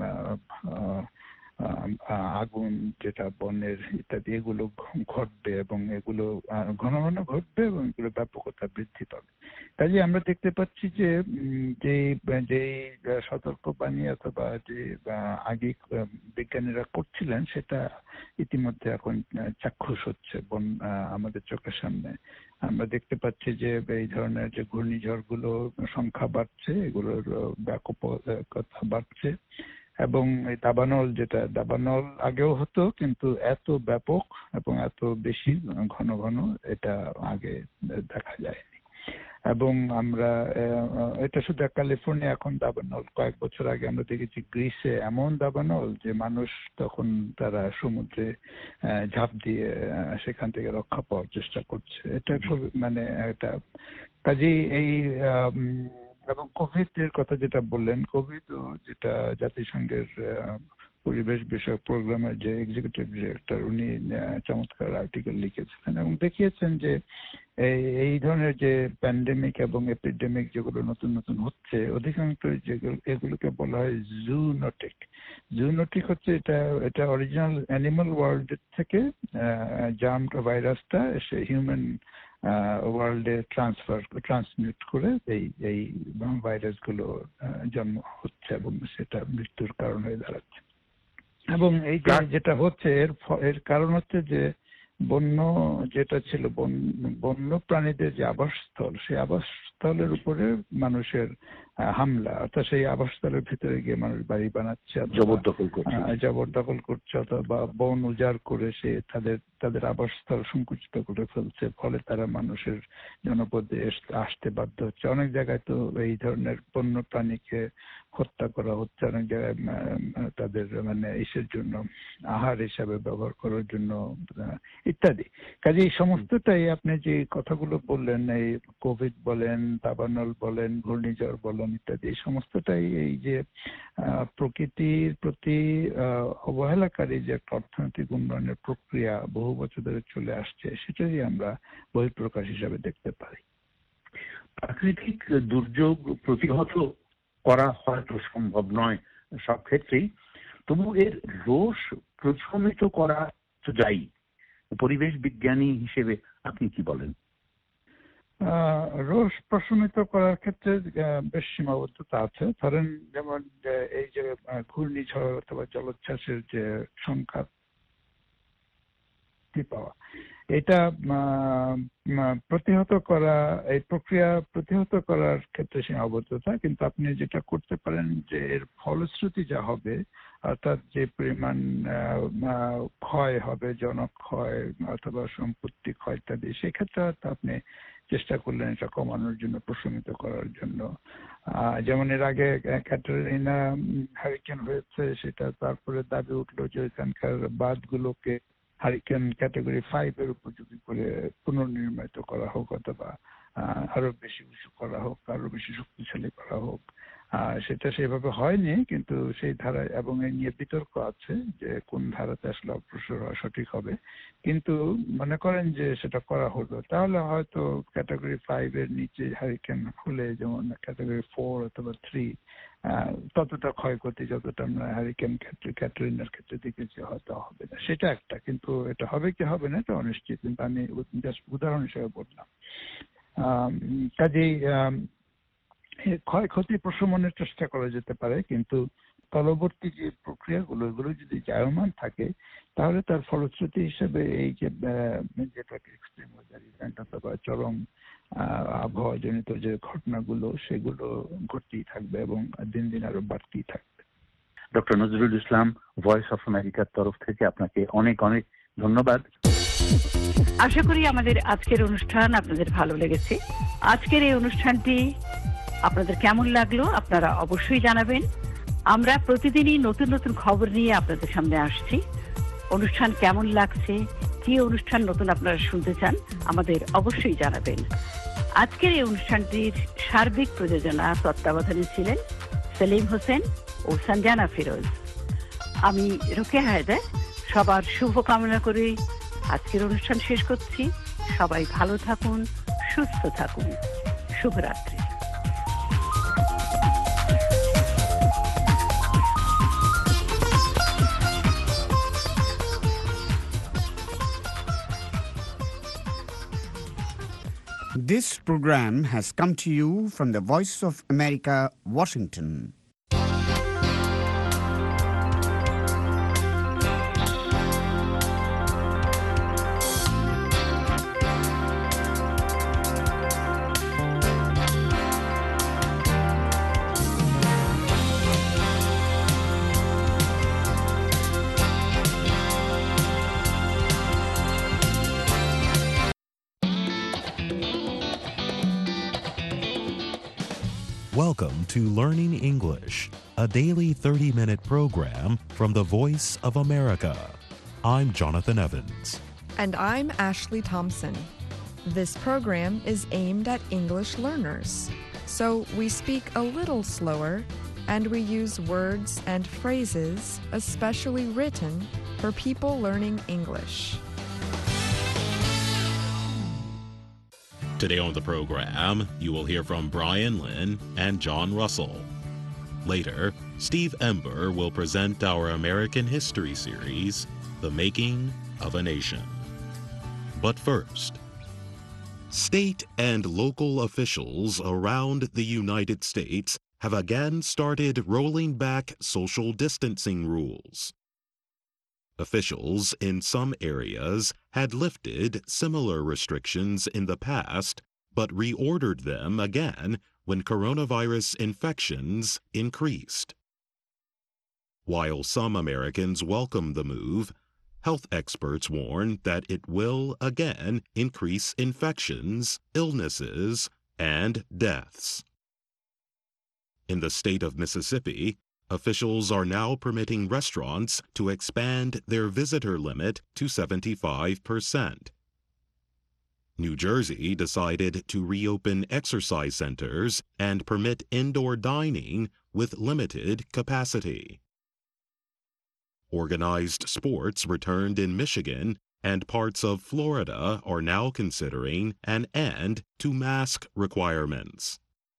আগুন যেটা বনের ইত্যাদি, এগুলো ঘটবে এবং এগুলো ঘন ঘন ঘটবে এবং এগুলো ব্যাপকতা বৃদ্ধি পাবে। কাজে আমরা দেখতে পাচ্ছি যে যেই সতর্কবাণী অথবা যে আগে বিজ্ঞানীরা করছিলেন সেটা ইতিমধ্যে এখন চাক্ষুষ হচ্ছে আমাদের চোখের সামনে। আমরা দেখতে পাচ্ছি যে এই ধরনের যে ঘূর্ণিঝড়গুলো সংখ্যা বাড়ছে, এগুলোর ব্যাপকতা বাড়ছে, এবং এই দাবানল আগেও হতো কিন্তু এত ব্যাপক এবং এত বেশি ঘন ঘন এটা আগে দেখা যায়নি। এবং আমরা এটা শুধু ক্যালিফোর্নিয়া এখন দাবানল, কয়েক বছর আগে আমরা দেখেছি গ্রিসে এমন দাবানল যে মানুষ তখন তারা সমুদ্রে ঝাঁপ দিয়ে সেখান থেকে রক্ষা পাওয়ার চেষ্টা করছে। এটা খুব মানে একটা কাজেই এই এবং কোভিড এর কথা যেটা বললেন, কোভিড যেটা জাতিসংঘের পরিবেশ বিষয়ক প্রোগ্রামের যে এক্সিকিউটিভ ডিরেক্টর উনি চমৎকার আর্টিকেল লিখেছিলেন এবং দেখিয়েছেন যে এই ধরনের যে প্যান্ডেমিক এবং এপিডেমিক যেগুলো নতুন নতুন হচ্ছে অধিকাংশ যেগুলো এগুলোকে বলা হয় জুনোটিক। জুনোটিক হচ্ছে এটা অরিজিনাল অ্যানিমাল ওয়ার্ল্ড থেকে জার্ম ভাইরাসটা এসে হিউম্যান ওয়ার্ল্ডে ট্রান্সমিট করে এই ভাইরাসগুলো জন্ম হচ্ছে এবং সেটা মৃত্যুর কারণ হয়ে দাঁড়াচ্ছে। এবং এই যেটা হচ্ছে এর কারণ হচ্ছে যে বন্য যেটা ছিল বন্য প্রাণীদের যে আবাসস্থল, সেই আবাসস্থলের উপরে মানুষের হামলা, অর্থাৎ সেই আবাসস্থলের ভিতরে গিয়ে মানুষ বাড়ি বানাচ্ছে, জবরদখল করছে অথবা বন উজাড় করে সে তাদের আবাসস্থল সংকুচিত করে ফেলছে, ফলে তারা মানুষের জনপদে আসতে বাধ্য হচ্ছে। অনেক জায়গায় তো এই ধরনের বন্য প্রাণীকে হত্যা করা হচ্ছে, অনেক জায়গায় তাদের মানে ইসের জন্য আহার হিসাবে ব্যবহার করার জন্য ইত্যাদি। কাজে এই সমস্তটাই আপনি যে কথাগুলো বললেন, এই কোভিড বলেন, দাবানল বলেন, ঘূর্ণিঝড় বলেন ইত্যাদি, এই সমস্তটাই এই যে প্রকৃতির প্রতি অবহেলাকারী যে একটা অর্থনৈতিক উন্নয়নের প্রক্রিয়া বহু বছর ধরে চলে আসছে, সেটাই আমরা বহিঃপ্রকাশ হিসাবে দেখতে পাই। প্রাকৃতিক দুর্যোগ প্রতিহত করা হয়তো সম্ভব নয় সব ক্ষেত্রেই, তবু এর রোষ প্রশমিত করা তো যাই। পরিবেশ বিজ্ঞানী হিসেবে আপনি কি বলেন? রোষ প্রশমিত করার ক্ষেত্রে বেশ সীমাবদ্ধতা আছে। ধরেন যেমন এই যে ঘূর্ণিঝড় অথবা জলোচ্ছ্বাসের যে সংখ্যা পাওয়া, এটা প্রতিহত করা, এই প্রক্রিয়া প্রতিহত করার ক্ষেত্রে সীমাবদ্ধতা। কিন্তু আপনি যেটা করতে পারেন যে এর ফলশ্রুতি যা হবে, অর্থাৎ যে পরিমাণ ক্ষয় হবে, জনক্ষয় অথবা সম্পত্তি ক্ষয় ইত্যাদি, সেক্ষেত্রে হয়তো আপনি চেষ্টা করলেন এটা কমানোর জন্য, প্রশমিত করার জন্য। যেমন এর আগে ক্যাটরিনা হারিকেন হয়েছে, সেটা তারপরে দাবি উঠলো যে এখানকার বাঁধগুলোকে হারিকেন ক্যাটাগরি 5 এর উপযোগী করে পুনর্নির্মিত করা হোক অথবা আরো বেশি উঁচু করা হোক, আরো বেশি শক্তিশালী করা হোক। সেটা সেভাবে হয়নি, কিন্তু সেই ধারায়, এবং এই নিয়ে বিতর্ক আছে যে কোন ধারাতে আসলে অগ্রসর হওয়া সঠিক হবে। কিন্তু মনে করেন যে সেটা করা হলো, তাহলে হয়তো ক্যাটাগরি 5 এর নিচে হারিকেন হলে, যেমন ক্যাটাগরি 4 অথবা 3, ততটা ক্ষয়ক্ষতি যতটা আমরা হারিকেন ক্যাটরিনার ক্ষেত্রে দেখেছি হয়তো হবে না। সেটা একটা, কিন্তু এটা হবে কি হবে না এটা অনিশ্চিত, কিন্তু আমি জাস্ট উদাহরণ হিসেবে বললাম। কাজেই ক্ষয়ক্ষতি প্রশমনের চেষ্টা করা যেতে পারে, কিন্তু পরবর্তী যে প্রক্রিয়াগুলো এগুলো যদি জায়মান থাকে, তাহলে তার ফলশ্রুতি হিসেবে এই যে যেটাকে এক্সট্রিম ওয়েদার ইভেন্ট অথবা চরম আবহাওয়াজনিত যে ঘটনাগুলো, সেগুলো ঘটতেই থাকবে এবং দিন দিন আরো বাড়তেই থাকবে। Doctor Nazrul Islam, voice of আমেরিকার তরফ থেকে আপনাকে অনেক অনেক ধন্যবাদ। আশা করি আমাদের আজকের অনুষ্ঠান আপনাদের ভালো লেগেছে। আজকের এই অনুষ্ঠানটি আপনাদের কেমন লাগলো আপনারা অবশ্যই জানাবেন। আমরা প্রতিদিনই নতুন নতুন খবর নিয়ে আপনাদের সামনে আসছি। অনুষ্ঠান কেমন লাগছে, কি অনুষ্ঠান নতুন আপনারা শুনতে চান, আমাদের অবশ্যই জানাবেন। আজকের এই অনুষ্ঠানটির সার্বিক প্রযোজনা তত্ত্বাবধানে ছিলেন সেলিম হোসেন ও সঞ্জানা ফিরোজ। আমি রোকেয়া হায়দার সবার শুভ কামনা করে আজকের অনুষ্ঠান শেষ করছি। সবাই ভালো থাকুন, সুস্থ থাকুন। শুভরাত্রি। This program has come to you from the Voice of America, Washington. Welcome to Learning English, a daily 30-minute program from the Voice of America. I'm Jonathan Evans. And I'm Ashley Thompson. This program is aimed at English learners, so we speak a little slower and we use words and phrases especially written for people learning English. Today on the program, you will hear from Brian Lynn and John Russell. Later, Steve Ember will present our American History series, The Making of a Nation. But first, state and local officials around the United States have again started rolling back social distancing rules. Officials in some areas had lifted similar restrictions in the past, but reordered them again when coronavirus infections increased. While some Americans welcome the move, health experts warn that it will again increase infections, illnesses, and deaths. In the state of Mississippi, officials are now permitting restaurants to expand their visitor limit to 75%. New Jersey decided to reopen exercise centers and permit indoor dining with limited capacity. Organized sports returned in Michigan, and parts of Florida are now considering an end to mask requirements.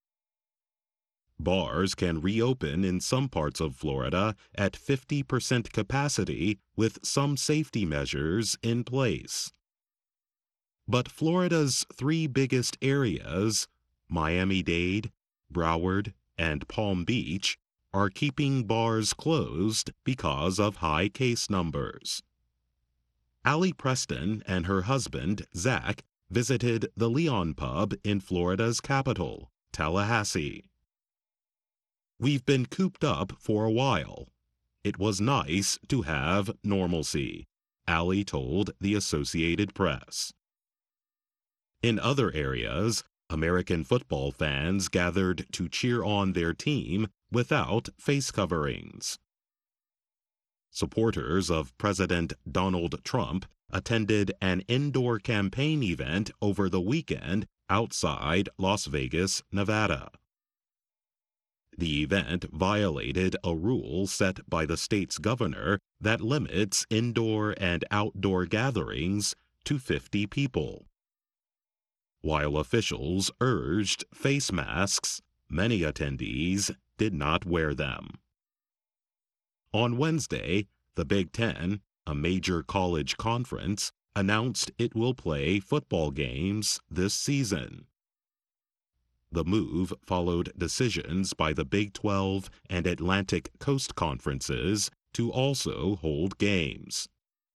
Bars can reopen in some parts of Florida at 50% capacity with some safety measures in place. But Florida's three biggest areas, Miami-Dade, Broward, and Palm Beach, are keeping bars closed because of high case numbers. Allie Preston and her husband, Zach, visited the Leon Pub in Florida's capital, Tallahassee. We've been cooped up for a while. It was nice to have normalcy, Allie told the Associated Press. In other areas, American football fans gathered to cheer on their team without face coverings. Supporters of President Donald Trump attended an indoor campaign event over the weekend outside Las Vegas, Nevada. The event violated a rule set by the state's governor that limits indoor and outdoor gatherings to 50 people. While officials urged face masks, many attendees did not wear them. On Wednesday, the Big Ten, a major college conference, announced it will play football games this season. The move followed decisions by the Big 12 and Atlantic Coast Conferences to also hold games.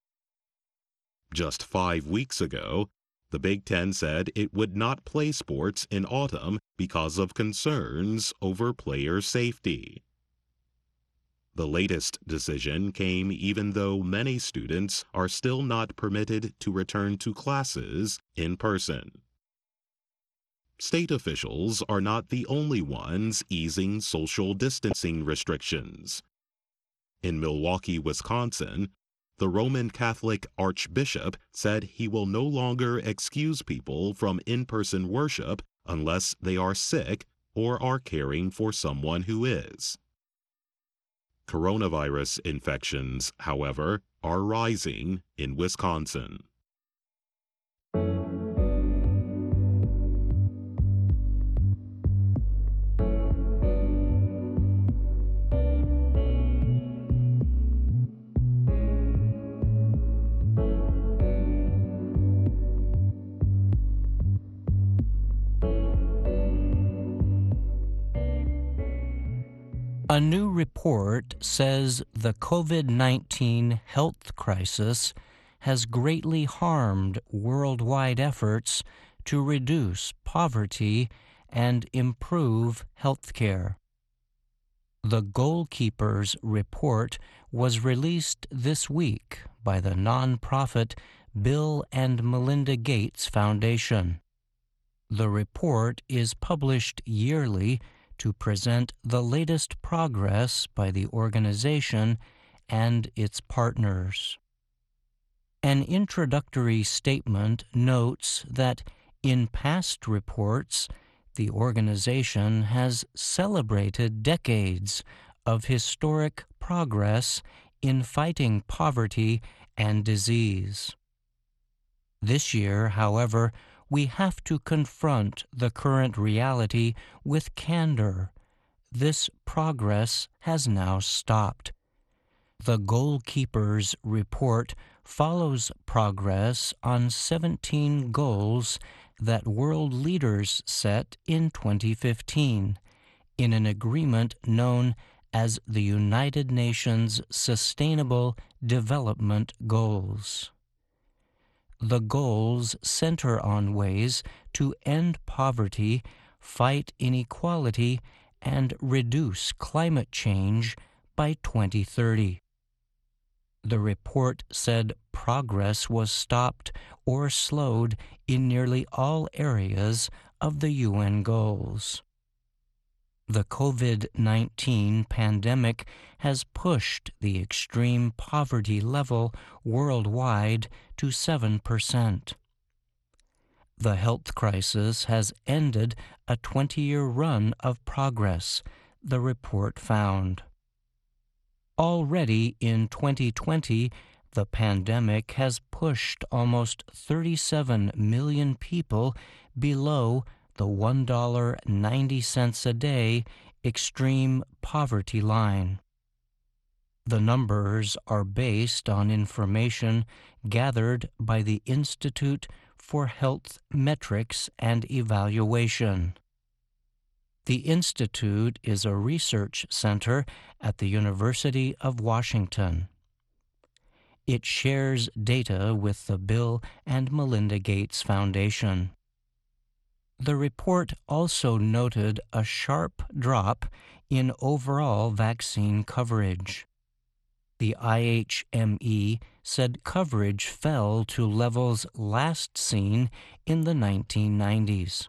Just 5 weeks ago, the Big Ten said it would not play sports in autumn because of concerns over player safety. The latest decision came even though many students are still not permitted to return to classes in person. State officials are not the only ones easing social distancing restrictions. In Milwaukee, Wisconsin, the Roman Catholic Archbishop said he will no longer excuse people from in-person worship unless they are sick or are caring for someone who is. Coronavirus infections, however, are rising in Wisconsin. A new report says the COVID-19 health crisis has greatly harmed worldwide efforts to reduce poverty and improve health care. The Goalkeepers report was released this week by the nonprofit Bill and Melinda Gates Foundation. The report is published yearly to present the latest progress by the organization and its partners. An introductory statement notes that in past reports, the organization has celebrated decades of historic progress in fighting poverty and disease. This year, however, we have to confront the current reality with candor. This progress has now stopped. The Goalkeepers Report follows progress on 17 goals that world leaders set in 2015 in an agreement known as the United Nations Sustainable Development Goals. The goals center on ways to end poverty, fight inequality, and reduce climate change by 2030. The report said progress was stopped or slowed in nearly all areas of the UN goals. The COVID-19 pandemic has pushed the extreme poverty level worldwide to 7%. The health crisis has ended a 20-year run of progress, the report found. Already in 2020, the pandemic has pushed almost 37 million people below the $1.90 a day extreme poverty line. The numbers are based on information gathered by the Institute for Health Metrics and Evaluation. The Institute is a research center at the University of Washington. It shares data with the Bill and Melinda Gates Foundation. The report also noted a sharp drop in overall vaccine coverage. The IHME said coverage fell to levels last seen in the 1990s.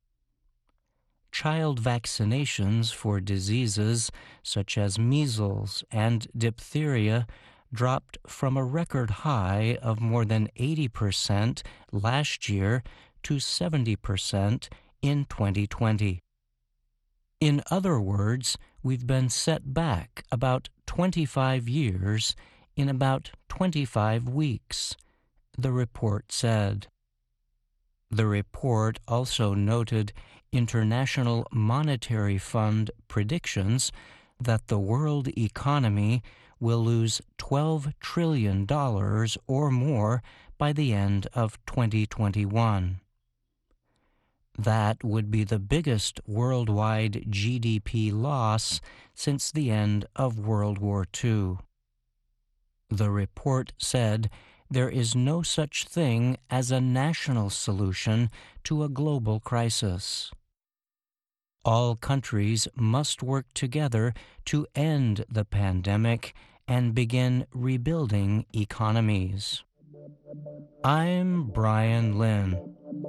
Child vaccinations for diseases such as measles and diphtheria dropped from a record high of more than 80% last year to 70% in 2020. In other words, we've been set back about 25 years in about 25 weeks, the report said. The report also noted International Monetary Fund predictions that the world economy will lose $12 trillion or more by the end of 2021. That would be the biggest worldwide GDP loss since the end of World War II. The report said there is no such thing as a national solution to a global crisis. All countries must work together to end the pandemic and begin rebuilding economies. I'm Brian Lynn.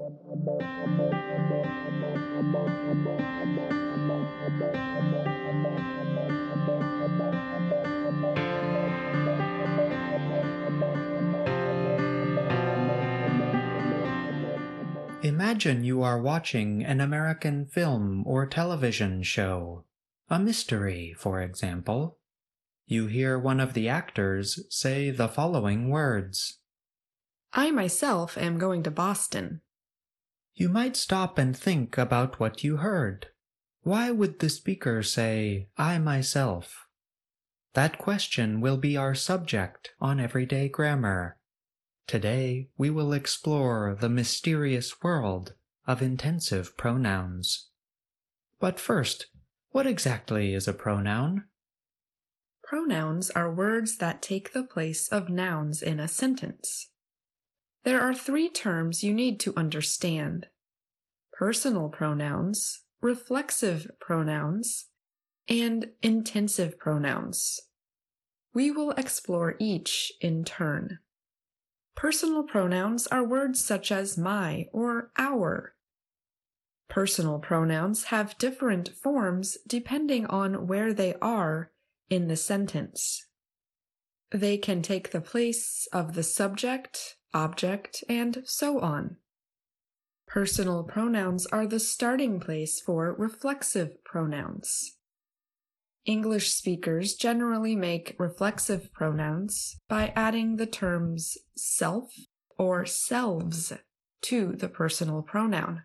Imagine you are watching an American film or television show, a mystery, for example. You hear one of the actors say the following words. I myself am going to Boston. You might stop and think about what you heard. Why would the speaker say, I myself? That question will be our subject on Everyday Grammar. Today, we will explore the mysterious world of intensive pronouns. But first, what exactly is a pronoun? Pronouns are words that take the place of nouns in a sentence. There are 3 terms you need to understand: personal pronouns, reflexive pronouns, and intensive pronouns. We will explore each in turn. Personal pronouns are words such as my or our. Personal pronouns have different forms depending on where they are in the sentence. They can take the place of the subject, object, and so on. Personal pronouns are the starting place for reflexive pronouns. English speakers generally make reflexive pronouns by adding the terms self or selves to the personal pronoun.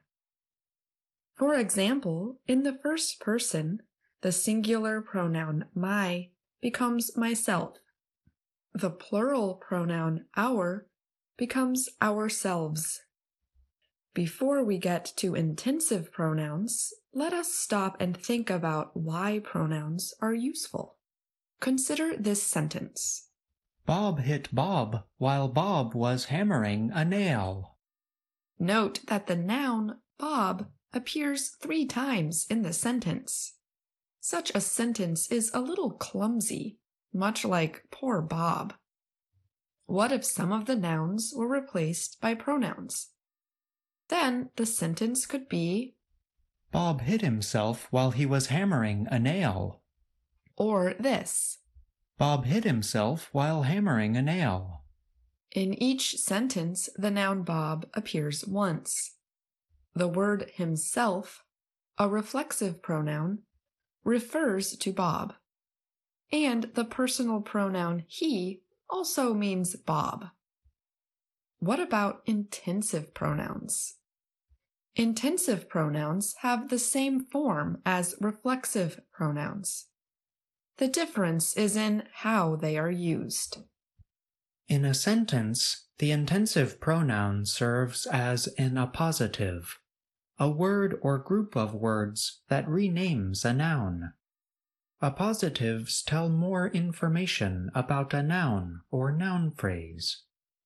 For example, in the first person, the singular pronoun my becomes myself. The plural pronoun our becomes ourselves. Before we get to intensive pronouns, let us stop and think about why pronouns are useful. Consider this sentence. Bob hit Bob while Bob was hammering a nail. Note that the noun Bob appears 3 times in the sentence. Such a sentence is a little clumsy, much like poor Bob. What if some of the nouns were replaced by pronouns? Then the sentence could be, Bob hit himself while he was hammering a nail. Or this, Bob hit himself while hammering a nail. In each sentence, the noun Bob appears once. The word himself, a reflexive pronoun, refers to Bob. And the personal pronoun he also means Bob. What about intensive pronouns? Intensive pronouns have the same form as reflexive pronouns. The difference is in how they are used. In a sentence, the intensive pronoun serves as an appositive, a word or group of words that renames a noun. Appositives tell more information about a noun or noun phrase.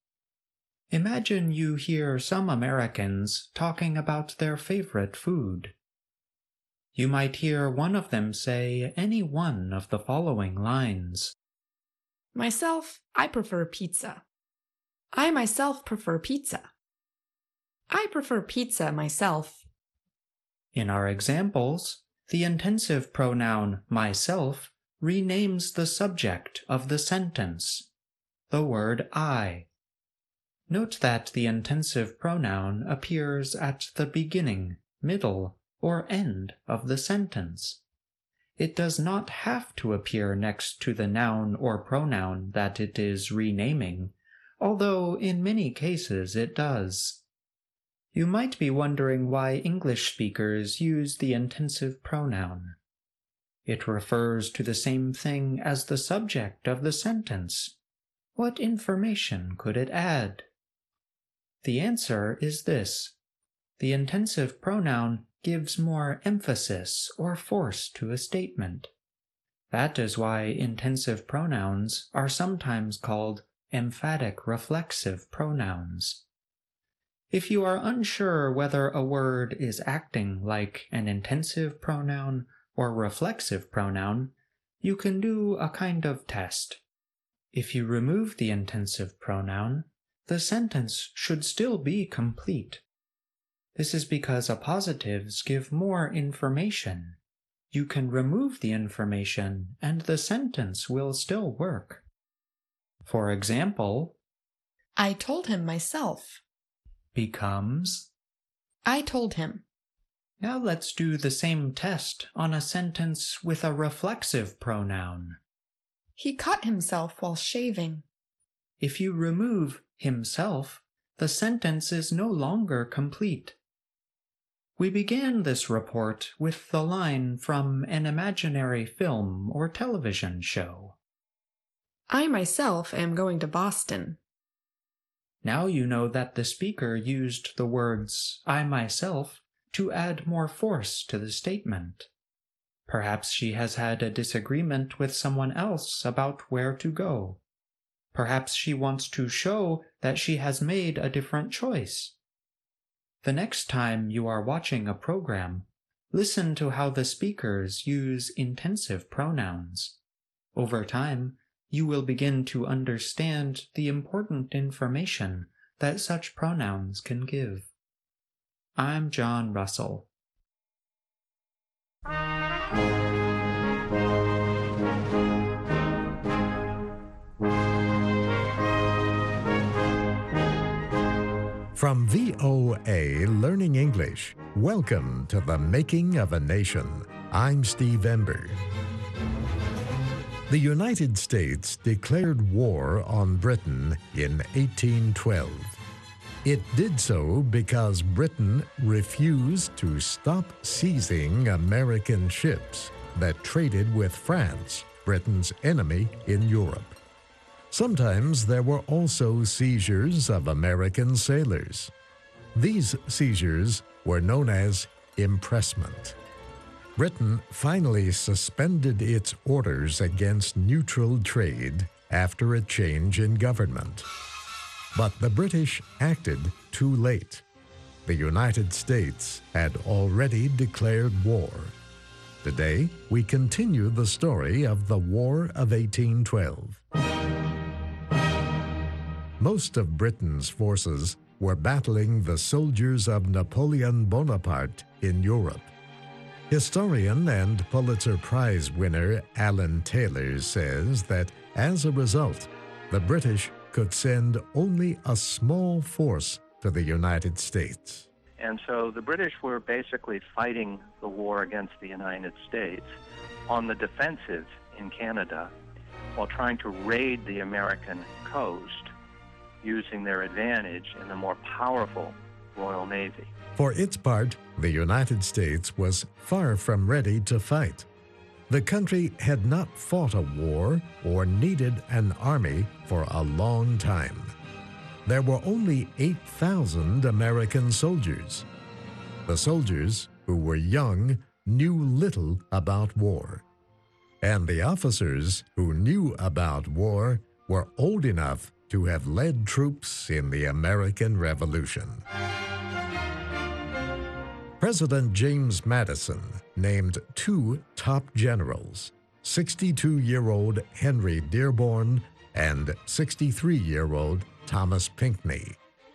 Imagine you hear some Americans talking about their favorite food. You might hear one of them say any one of the following lines. Myself, I prefer pizza. I myself prefer pizza. I prefer pizza myself. In our examples, the intensive pronoun myself renames the subject of the sentence, the word I. Note that the intensive pronoun appears at the beginning, middle, or end of the sentence. It does not have to appear next to the noun or pronoun that it is renaming, although in many cases it does. You might be wondering why English speakers use the intensive pronoun. It refers to the same thing as the subject of the sentence. What information could it add? The answer is this. The intensive pronoun gives more emphasis or force to a statement. That is why intensive pronouns are sometimes called emphatic reflexive pronouns. If you are unsure whether a word is acting like an intensive pronoun or reflexive pronoun, you can do a kind of test. If you remove the intensive pronoun, the sentence should still be complete. This is because appositives give more information. You can remove the information and the sentence will still work. For example, I told him myself becomes I told him. Now let's do the same test on a sentence with a reflexive pronoun. He cut himself while shaving. If you remove himself, the sentence is no longer complete. We began this report with the line from an imaginary film or television show. I myself am going to Boston. Now you know that the speaker used the words I myself to add more force to the statement. Perhaps she has had a disagreement with someone else about where to go. Perhaps she wants to show that she has made a different choice. The next time you are watching a program, listen to how the speakers use intensive pronouns. Over time, you will begin to understand the important information that such pronouns can give. I'm John Russell. From VOA Learning English, welcome to The Making of a Nation. I'm Steve Ember. The United States declared war on Britain in 1812. It did so because Britain refused to stop seizing American ships that traded with France, Britain's enemy in Europe. Sometimes there were also seizures of American sailors. These seizures were known as impressment. Britain finally suspended its orders against neutral trade after a change in government. But the British acted too late. The United States had already declared war. Today, we continue the story of the War of 1812. Most of Britain's forces were battling the soldiers of Napoleon Bonaparte in Europe. Historian and Pulitzer Prize winner Alan Taylor says that as a result, the British could send only a small force to the United States. And so the British were basically fighting the war against the United States on the defensive in Canada while trying to raid the American coast using their advantage in the more powerful Royal Navy. For its part, the United States was far from ready to fight. The country had not fought a war or needed an army for a long time. There were only 8,000 American soldiers. The soldiers, who were young, knew little about war. And the officers who knew about war were old enough to have led troops in the American Revolution. President James Madison named two top generals, 62-year-old Henry Dearborn and 63-year-old Thomas Pinckney.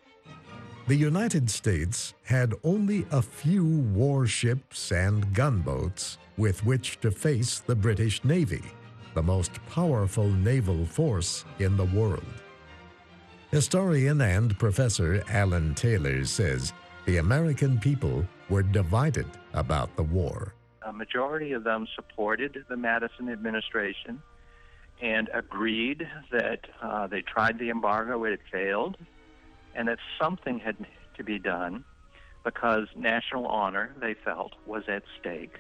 The United States had only a few warships and gunboats with which to face the British Navy, the most powerful naval force in the world. Historian and professor Alan Taylor says the American people were divided about the war. A majority of them supported the Madison administration and agreed that they tried the embargo, it had failed, and that something had to be done because national honor, they felt, was at stake,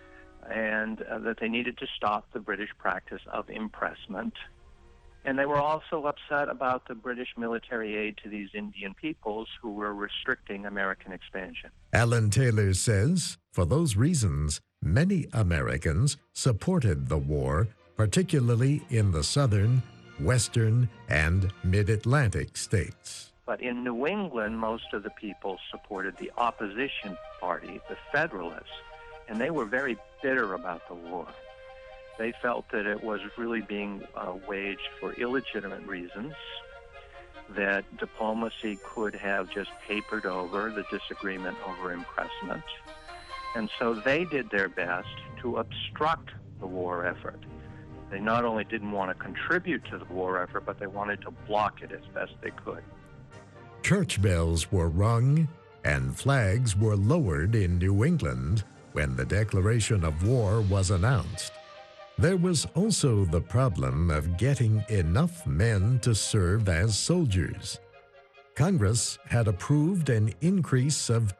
and that they needed to stop the British practice of impressment. And they were also upset about the British military aid to these Indian peoples who were restricting American expansion. Alan Taylor says, for those reasons, many Americans supported the war, particularly in the southern, western, and mid-Atlantic states. But in New England, most of the people supported the opposition party, the Federalists, and they were very bitter about the war. They felt that it was really being waged for illegitimate reasons, that diplomacy could have just papered over the disagreement over impressment. And so they did their best to obstruct the war effort. They not only didn't want to contribute to the war effort, but they wanted to block it as best they could. Church bells were rung and flags were lowered in New England when the declaration of war was announced. There was also the problem of getting enough men to serve as soldiers. Congress had approved an increase of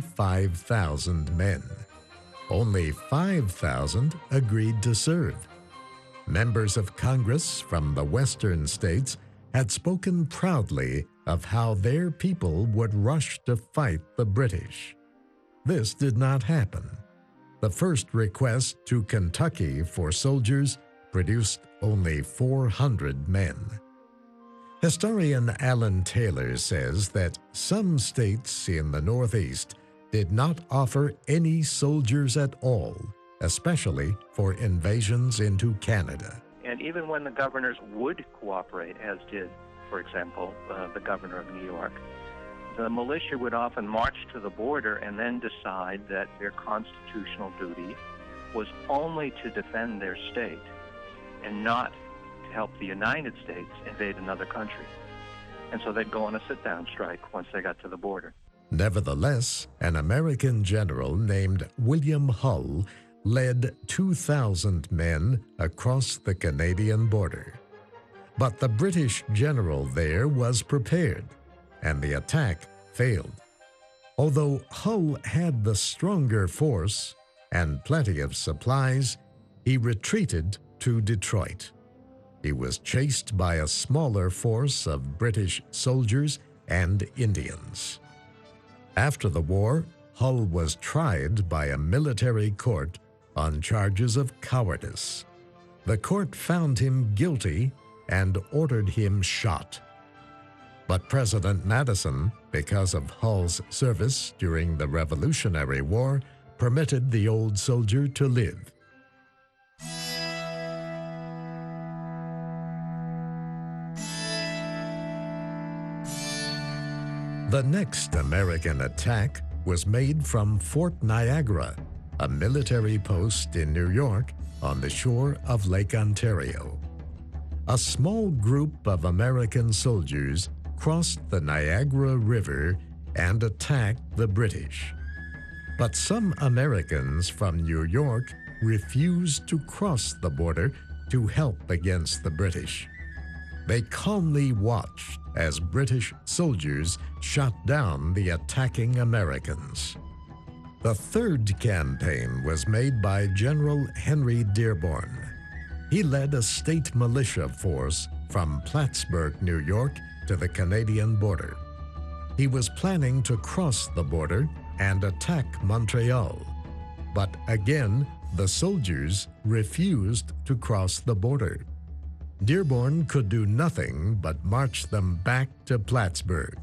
25,000 men. Only 5,000 agreed to serve. Members of Congress from the western states had spoken proudly of how their people would rush to fight the British. This did not happen. The first request to Kentucky for soldiers produced only 400 men. Historian Alan Taylor says that some states in the Northeast did not offer any soldiers at all, especially for invasions into Canada. And even when the governors would cooperate, as did, for example, the governor of New York, the militia would often march to the border and then decide that their constitutional duty was only to defend their state and not to help the United States invade another country. And so they'd go on a sit-down strike once they got to the border. Nevertheless, an American general named William Hull led 2,000 men across the Canadian border. But the British general there was prepared, and the attack failed. Although Hull had the stronger force and plenty of supplies, he retreated to Detroit. He was chased by a smaller force of British soldiers and Indians. After the war, Hull was tried by a military court on charges of cowardice. The court found him guilty and ordered him shot. But President Madison, because of Hull's service during the Revolutionary War, permitted the old soldier to live. The next American attack was made from Fort Niagara, a military post in New York on the shore of Lake Ontario. A small group of American soldiers crossed the Niagara River and attacked the British. But some Americans from New York refused to cross the border to help against the British. They calmly watched as British soldiers shot down the attacking Americans. The third campaign was made by General Henry Dearborn. He led a state militia force from Plattsburgh, New York, to the Canadian border. He was planning to cross the border and attack Montreal, but again, the soldiers refused to cross the border. Dearborn could do nothing but march them back to Plattsburgh.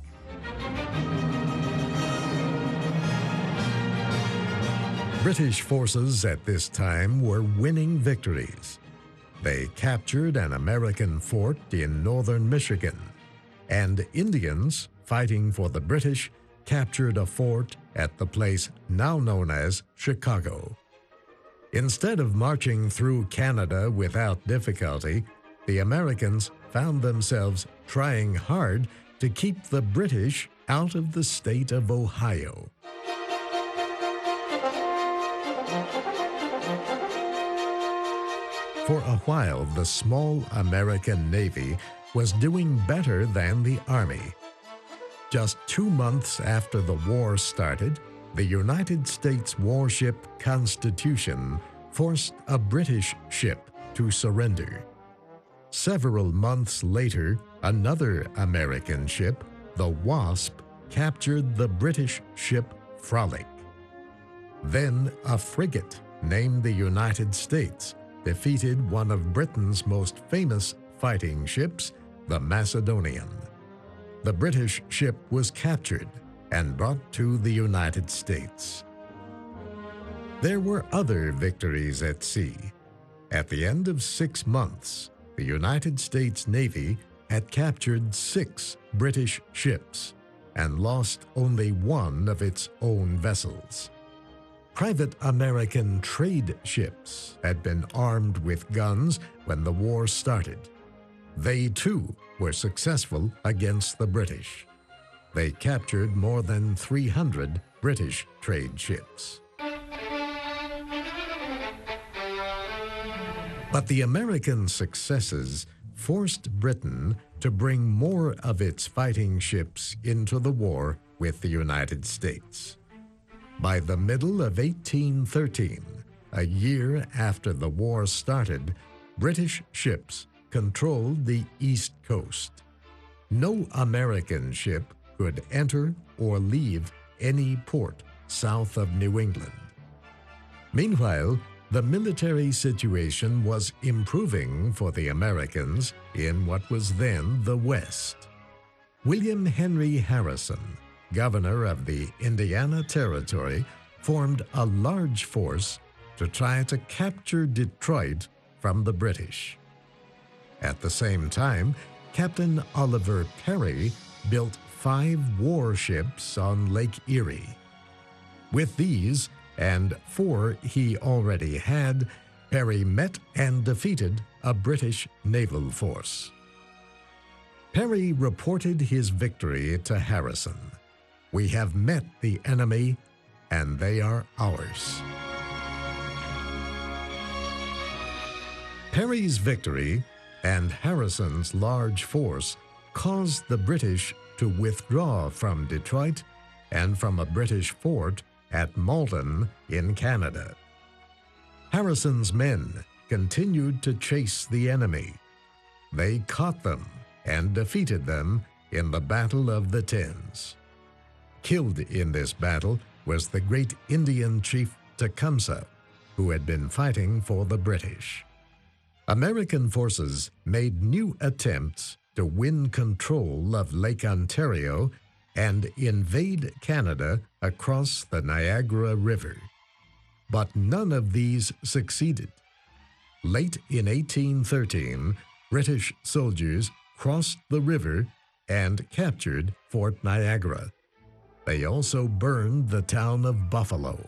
British forces at this time were winning victories. They captured an American fort in northern Michigan, and Indians fighting for the British captured a fort at the place now known as Chicago. Instead of marching through Canada without difficulty, the Americans found themselves trying hard to keep the British out of the state of Ohio. For a while, the small American Navy was doing better than the Army. Just 2 months after the war started, the United States warship Constitution forced a British ship to surrender. Several months later, another American ship, the Wasp, captured the British ship Frolic. Then a frigate named the United States defeated one of Britain's most famous fighting ships, the Macedonian. The British ship was captured and brought to the United States. There were other victories at sea. At the end of 6 months, the United States Navy had captured 6 British ships and lost only one of its own vessels. Private American trade ships had been armed with guns when the war started. They, too, were successful against the British. They captured more than 300 British trade ships. But the American successes forced Britain to bring more of its fighting ships into the war with the United States. By the middle of 1813, a year after the war started, British ships controlled the East Coast. No American ship could enter or leave any port south of New England. Meanwhile, the military situation was improving for the Americans in what was then the West. William Henry Harrison, governor of the Indiana Territory, formed a large force to try to capture Detroit from the British. At the same time, Captain Oliver Perry built 5 warships on Lake Erie. With these, and 4 he already had, Perry met and defeated a British naval force. Perry reported his victory to Harrison. "We have met the enemy, and they are ours." Perry's victory and Harrison's large force caused the British to withdraw from Detroit and from a British fort at Malden in Canada. Harrison's men continued to chase the enemy. They caught them and defeated them in the Battle of the Thames. Killed in this battle was the great Indian chief Tecumseh, who had been fighting for the British. American forces made new attempts to win control of Lake Ontario and invade Canada across the Niagara River. But none of these succeeded. Late in 1813, British soldiers crossed the river and captured Fort Niagara. They also burned the town of Buffalo.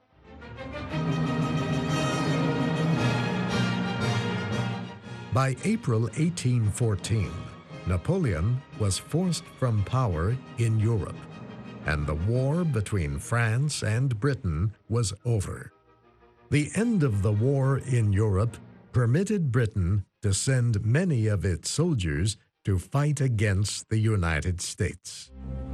By April 1814, Napoleon was forced from power in Europe, and the war between France and Britain was over. The end of the war in Europe permitted Britain to send many of its soldiers to fight against the United States.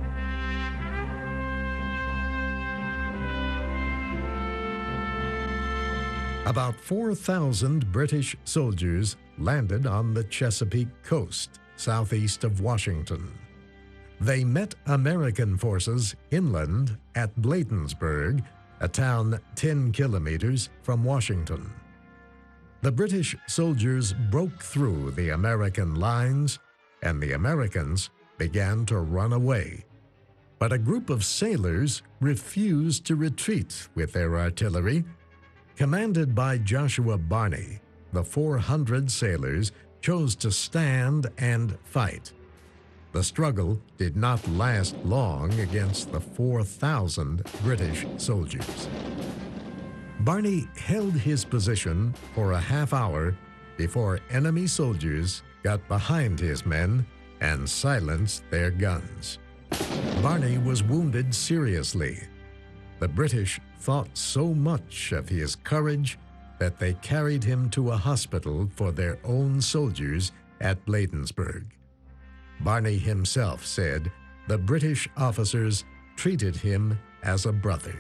About 4,000 British soldiers landed on the Chesapeake coast, southeast of Washington. They met American forces inland at Bladensburg, a town 10 kilometers from Washington. The British soldiers broke through the American lines, and the Americans began to run away. But a group of sailors refused to retreat with their artillery. Commanded by Joshua Barney, the 400 sailors chose to stand and fight. The struggle did not last long against the 4,000 British soldiers. Barney held his position for a half hour before enemy soldiers got behind his men and silenced their guns. Barney was wounded seriously. The British thought so much of his courage that they carried him to a hospital for their own soldiers at Bladensburg. Barney himself said the British officers treated him as a brother.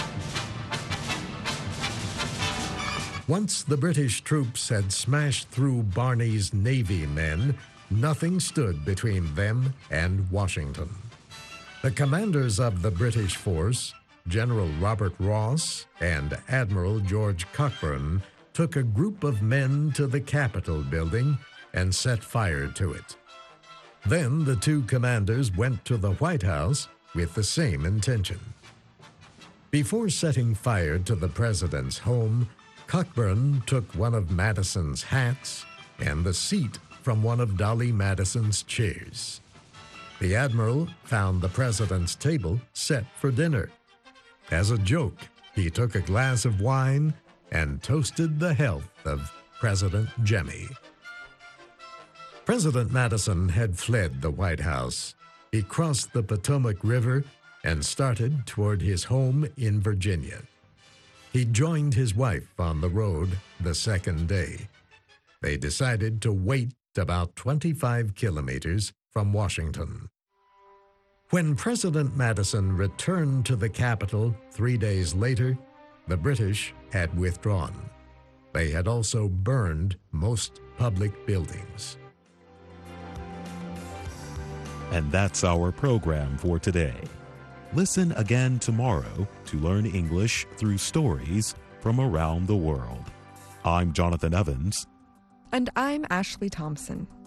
Once the British troops had smashed through Barney's Navy men, nothing stood between them and Washington. The commanders of the British force, General Robert Ross and Admiral George Cockburn, took a group of men to the Capitol building and set fire to it. Then the two commanders went to the White House with the same intention. Before setting fire to the president's home, Cockburn took one of Madison's hats and the seat from one of Dolly Madison's chairs. The admiral found the president's table set for dinner. As a joke, he took a glass of wine and toasted the health of President Jemmy. President Madison had fled the White House. He crossed the Potomac River and started toward his home in Virginia. He joined his wife on the road the second day. They decided to wait about 25 kilometers from Washington. When President Madison returned to the Capitol 3 days later, the British had withdrawn. They had also burned most public buildings. And that's our program for today. Listen again tomorrow to learn English through stories from around the world. I'm Jonathan Evans. And I'm Ashley Thompson.